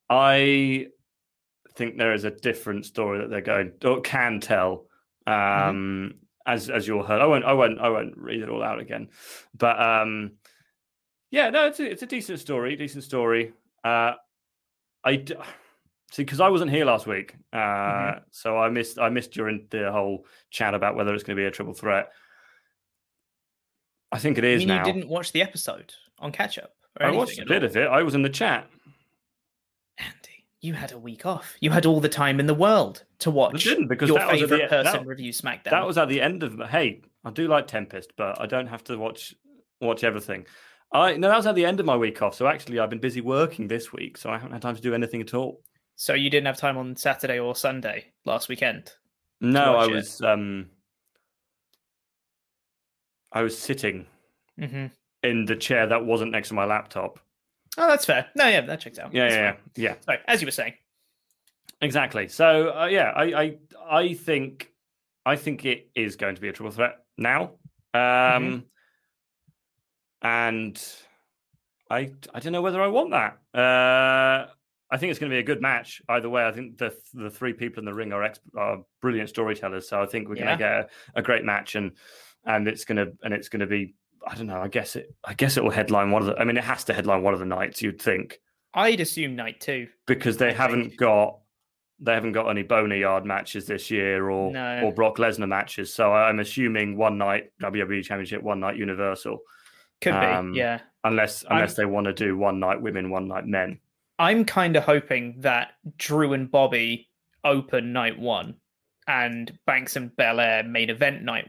I think there is a different story that they're going or can tell. Um, Mm-hmm. As as you'll heard, I won't I won't I won't read it all out again. But um, yeah, no, it's a, it's a decent story. Decent story. Uh, I. D- See, because I wasn't here last week, uh, Mm-hmm. so I missed I missed during the whole chat about whether it's going to be a triple threat. I think it I is mean, now. you didn't watch the episode on catch up. Or I anything watched a at bit all. of it. I was in the chat. You had a week off. You had all the time in the world to watch I didn't because your that was at favorite the, person that, review SmackDown. That was at the end of. Hey, I do like Tempest, but I don't have to watch watch everything. I no, that was at the end of my week off. So actually, I've been busy working this week, so I haven't had time to do anything at all. So you didn't have time on Saturday or Sunday last weekend? No, I watch it? was um, I was sitting Mm-hmm. in the chair that wasn't next to my laptop. Oh, that's fair. No, yeah, that checks out. Yeah, That's yeah, fine. yeah, yeah. Sorry, as you were saying. Exactly. So uh, yeah, I, I I think I think it is going to be a triple threat now, um, Mhm. and I I don't know whether I want that. Uh, I think it's going to be a good match either way. I think the the three people in the ring are ex- are brilliant storytellers, so I think we're going to Yeah. get a, a great match, and and it's going to and it's going to be. I don't know. I guess it. I guess it will headline one of the. I mean, it has to headline one of the nights. You'd think I'd assume night two. because they I haven't think. got they haven't got any Boneyard matches this year or No. or Brock Lesnar matches. So I'm assuming one night W W E Championship, one night Universal. Could Um, be, yeah. Unless I'm- unless they want to do one night women, one night men. I'm kind of hoping that Drew and Bobby open night one and Banks and Belair main event night one.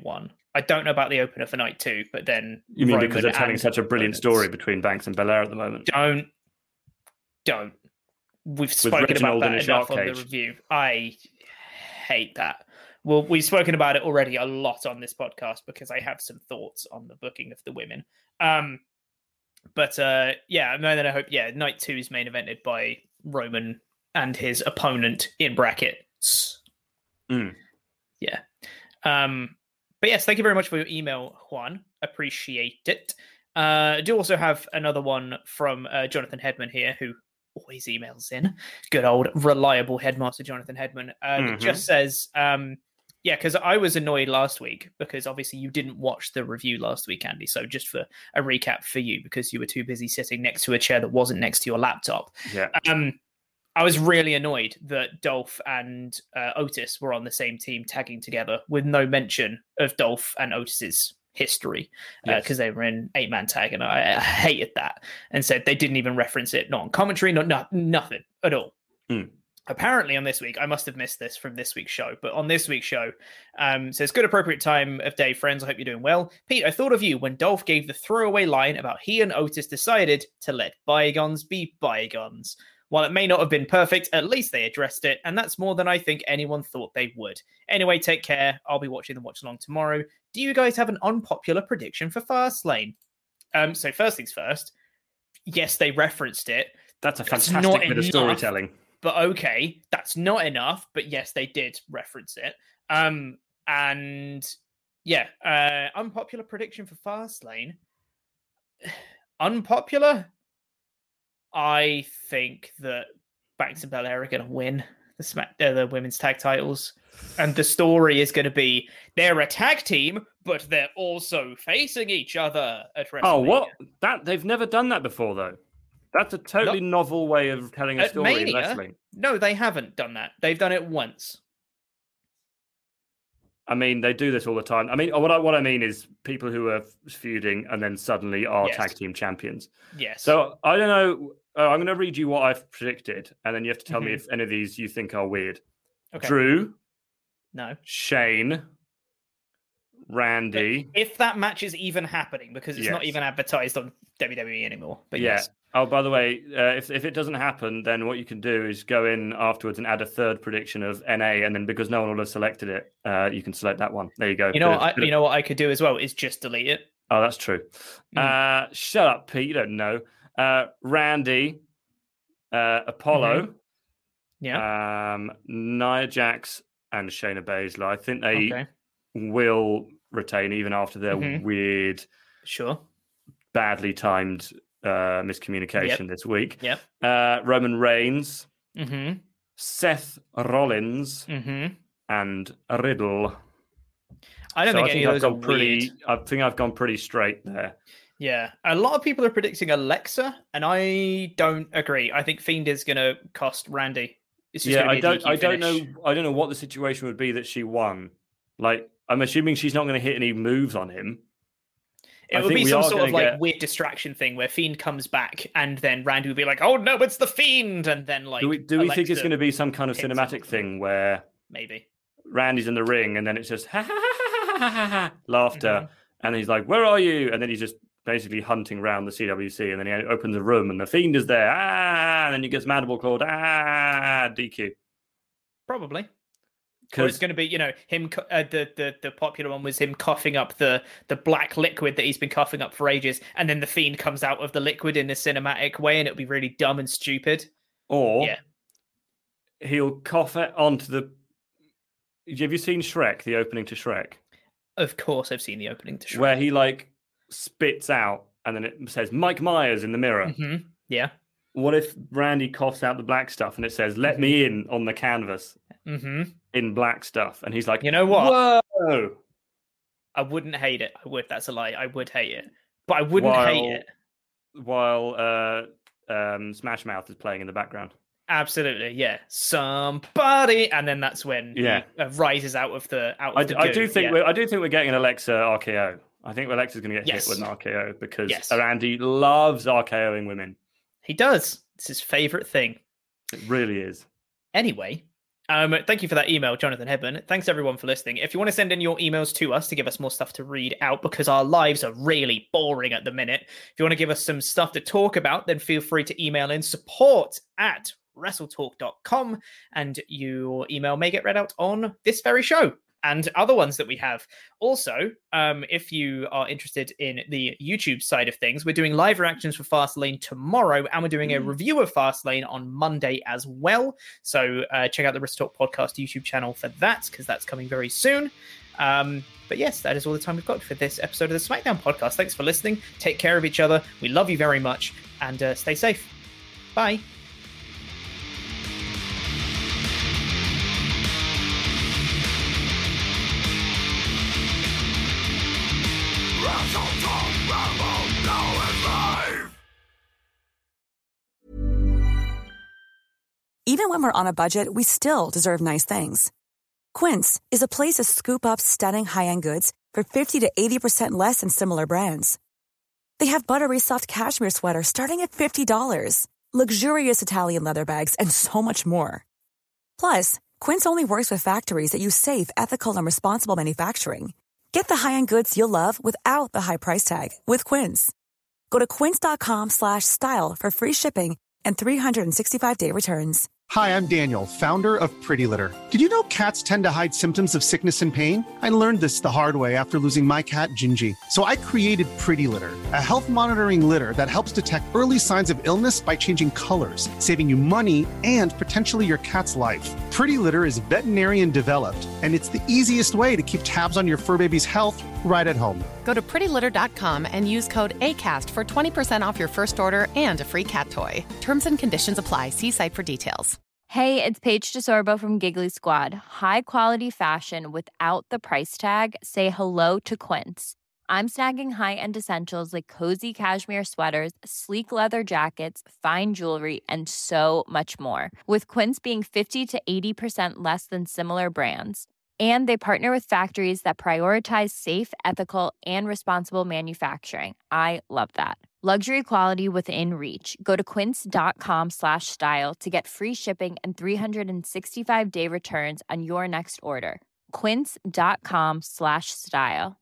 I don't know about the opener for night two, but then you mean Roman because they're telling such a brilliant story between Banks and Belair at the moment? Don't, don't. We've spoken about that enough on the review. I hate that. Well, we've spoken about it already a lot on this podcast because I have some thoughts on the booking of the women. Um, but uh, yeah, and then I hope, yeah, night two is main evented by Roman and his opponent in brackets. Mm. Yeah. Um, but yes, thank you very much for your email, Juan. Appreciate it. Uh, I do also have another one from uh, Jonathan Hedman here, who always emails in. Good old reliable headmaster Jonathan Hedman. Uh, mm-hmm. That just says, um, yeah, because I was annoyed last week because obviously you didn't watch the review last week, Andy. So just for a recap for you, because you were too busy sitting next to a chair that wasn't next to your laptop. Yeah. Um, I was really annoyed that Dolph and uh, Otis were on the same team tagging together with no mention of Dolph and Otis's history because yes. uh, they were in eight-man tag, and I, I hated that and said they didn't even reference it, not on commentary, not, not nothing at all. Mm. Apparently on this week, I must have missed this from this week's show, but on this week's show, um, says, good appropriate time of day, friends. I hope you're doing well. Pete, I thought of you when Dolph gave the throwaway line about he and Otis decided to let bygones be bygones. While it may not have been perfect, at least they addressed it, and that's more than I think anyone thought they would. Anyway, take care. I'll be watching the watch along tomorrow. Do you guys have an unpopular prediction for Fastlane? Um, so first things first, yes, they referenced it. That's a fantastic bit of storytelling. But okay, that's not enough. But yes, they did reference it. Um, and yeah, uh, unpopular prediction for Fastlane. Unpopular? I think that Banks and Belair are going to win the Smack, uh, the women's tag titles, and the story is going to be they're a tag team, but they're also facing each other at WrestleMania. Oh, what? That they've never done that before, though. That's a totally Not, novel way of telling a story Mania, in wrestling. No, they haven't done that. They've done it once. I mean, they do this all the time. I mean, what I what I mean is people who are feuding and then suddenly are yes. tag team champions. Yes. So I don't know. Uh, I'm going to read you what I've predicted, and then you have to tell mm-hmm. me if any of these you think are weird. Okay. Drew. No. Shane. Randy. But if that match is even happening, because it's yes. not even advertised on W W E anymore. But yeah. yes. Oh, by the way, uh, if if it doesn't happen, then what you can do is go in afterwards and add a third prediction of N A, and then because no one will have selected it, uh, you can select that one. There you go. You know, what I, you know what I could do as well is just delete it. Oh, that's true. Mm. Uh, shut up, Pete. You don't know. Uh, Randy, uh, Apollo, mm-hmm. yeah, um, Nia Jax, and Shayna Baszler. I think they okay. will retain even after their mm-hmm. weird, sure, badly timed. Uh, miscommunication yep. this week. Yep. Uh, Roman Reigns, mm-hmm. Seth Rollins, mm-hmm. and Riddle. I don't so think I any think of I've those are gone pretty. weird. I think I've gone pretty straight there. Yeah, a lot of people are predicting Alexa, and I don't agree. I think Fiend is going to cost Randy. It's just yeah, I don't. I don't finish. know. I don't know what the situation would be that she won. Like, I'm assuming she's not going to hit any moves on him. It I would be some sort of like get... weird distraction thing where Fiend comes back and then Randy would be like, "Oh no, it's the Fiend!" And then like, do we, do we think it's going to be some kind of cinematic thing where maybe Randy's in the ring and then it's just ha ha ha ha ha ha, ha laughter, mm-hmm. and he's like, "Where are you?" And then he's just basically hunting around the C W C, and then he opens a room and the Fiend is there, ah, and then he gets Mandible Clawed, ah, D Q. Probably. Or it's going to be, you know, him. Uh, the the the popular one was him coughing up the the black liquid that he's been coughing up for ages, and then the Fiend comes out of the liquid in a cinematic way, and it'll be really dumb and stupid. Or yeah. he'll cough it onto the. Have you seen Shrek? The opening to Shrek. Of course, I've seen the opening to Shrek. Where he like spits out, and then it says Mike Myers in the mirror. Mm-hmm. Yeah. What if Randy coughs out the black stuff and it says "Let mm-hmm. me in" on the canvas? Mm-hmm. In black stuff, and he's like, you know what? Whoa! I wouldn't hate it. I would. That's a lie. I would hate it, but I wouldn't while, hate it. While uh, um, Smash Mouth is playing in the background. Absolutely, yeah. Somebody, and then that's when yeah. he uh, rises out of the out. Of I, the I goo. do think yeah. we're, I do think we're getting an Alexa R K O. I think Alexa's going to get yes. hit with an R K O because yes. Randy loves RKOing women. He does. It's his favorite thing. It really is. Anyway. Um, thank you for that email, Jonathan Hedman. Thanks everyone for listening. If you want to send in your emails to us to give us more stuff to read out, because our lives are really boring at the minute. If you want to give us some stuff to talk about, then feel free to email in support at wrestletalk dot com, and your email may get read out on this very show and other ones that we have. Also, um, if you are interested in the YouTube side of things, we're doing live reactions for Fastlane tomorrow, and we're doing a review of Fastlane on Monday as well. So uh, check out the WrestleTalk Podcast YouTube channel for that, because that's coming very soon. Um, but yes, that is all the time we've got for this episode of the SmackDown Podcast. Thanks for listening. Take care of each other. We love you very much, and uh, stay safe. Bye. Even when we're on a budget, we still deserve nice things. Quince is a place to scoop up stunning high-end goods for fifty to eighty percent less than similar brands. They have buttery soft cashmere sweaters starting at fifty dollars, luxurious Italian leather bags, and so much more. Plus, Quince only works with factories that use safe, ethical, and responsible manufacturing. Get the high-end goods you'll love without the high price tag with Quince. Go to quince.com slash style for free shipping and three sixty-five day returns. Hi, I'm Daniel, founder of Pretty Litter. Did you know cats tend to hide symptoms of sickness and pain? I learned this the hard way after losing my cat, Gingy. So I created Pretty Litter, a health monitoring litter that helps detect early signs of illness by changing colors, saving you money and potentially your cat's life. Pretty Litter is veterinarian developed, and it's the easiest way to keep tabs on your fur baby's health right at home. Go to pretty litter dot com and use code ACAST for twenty percent off your first order and a free cat toy. Terms and conditions apply. See site for details. Hey, it's Paige DeSorbo from Giggly Squad. High quality fashion without the price tag. Say hello to Quince. I'm snagging high-end essentials like cozy cashmere sweaters, sleek leather jackets, fine jewelry, and so much more. With Quince being fifty to eighty percent less than similar brands. And they partner with factories that prioritize safe, ethical, and responsible manufacturing. I love that. Luxury quality within reach. Go to quince.com slash style to get free shipping and three sixty-five day returns on your next order. Quince.com slash style.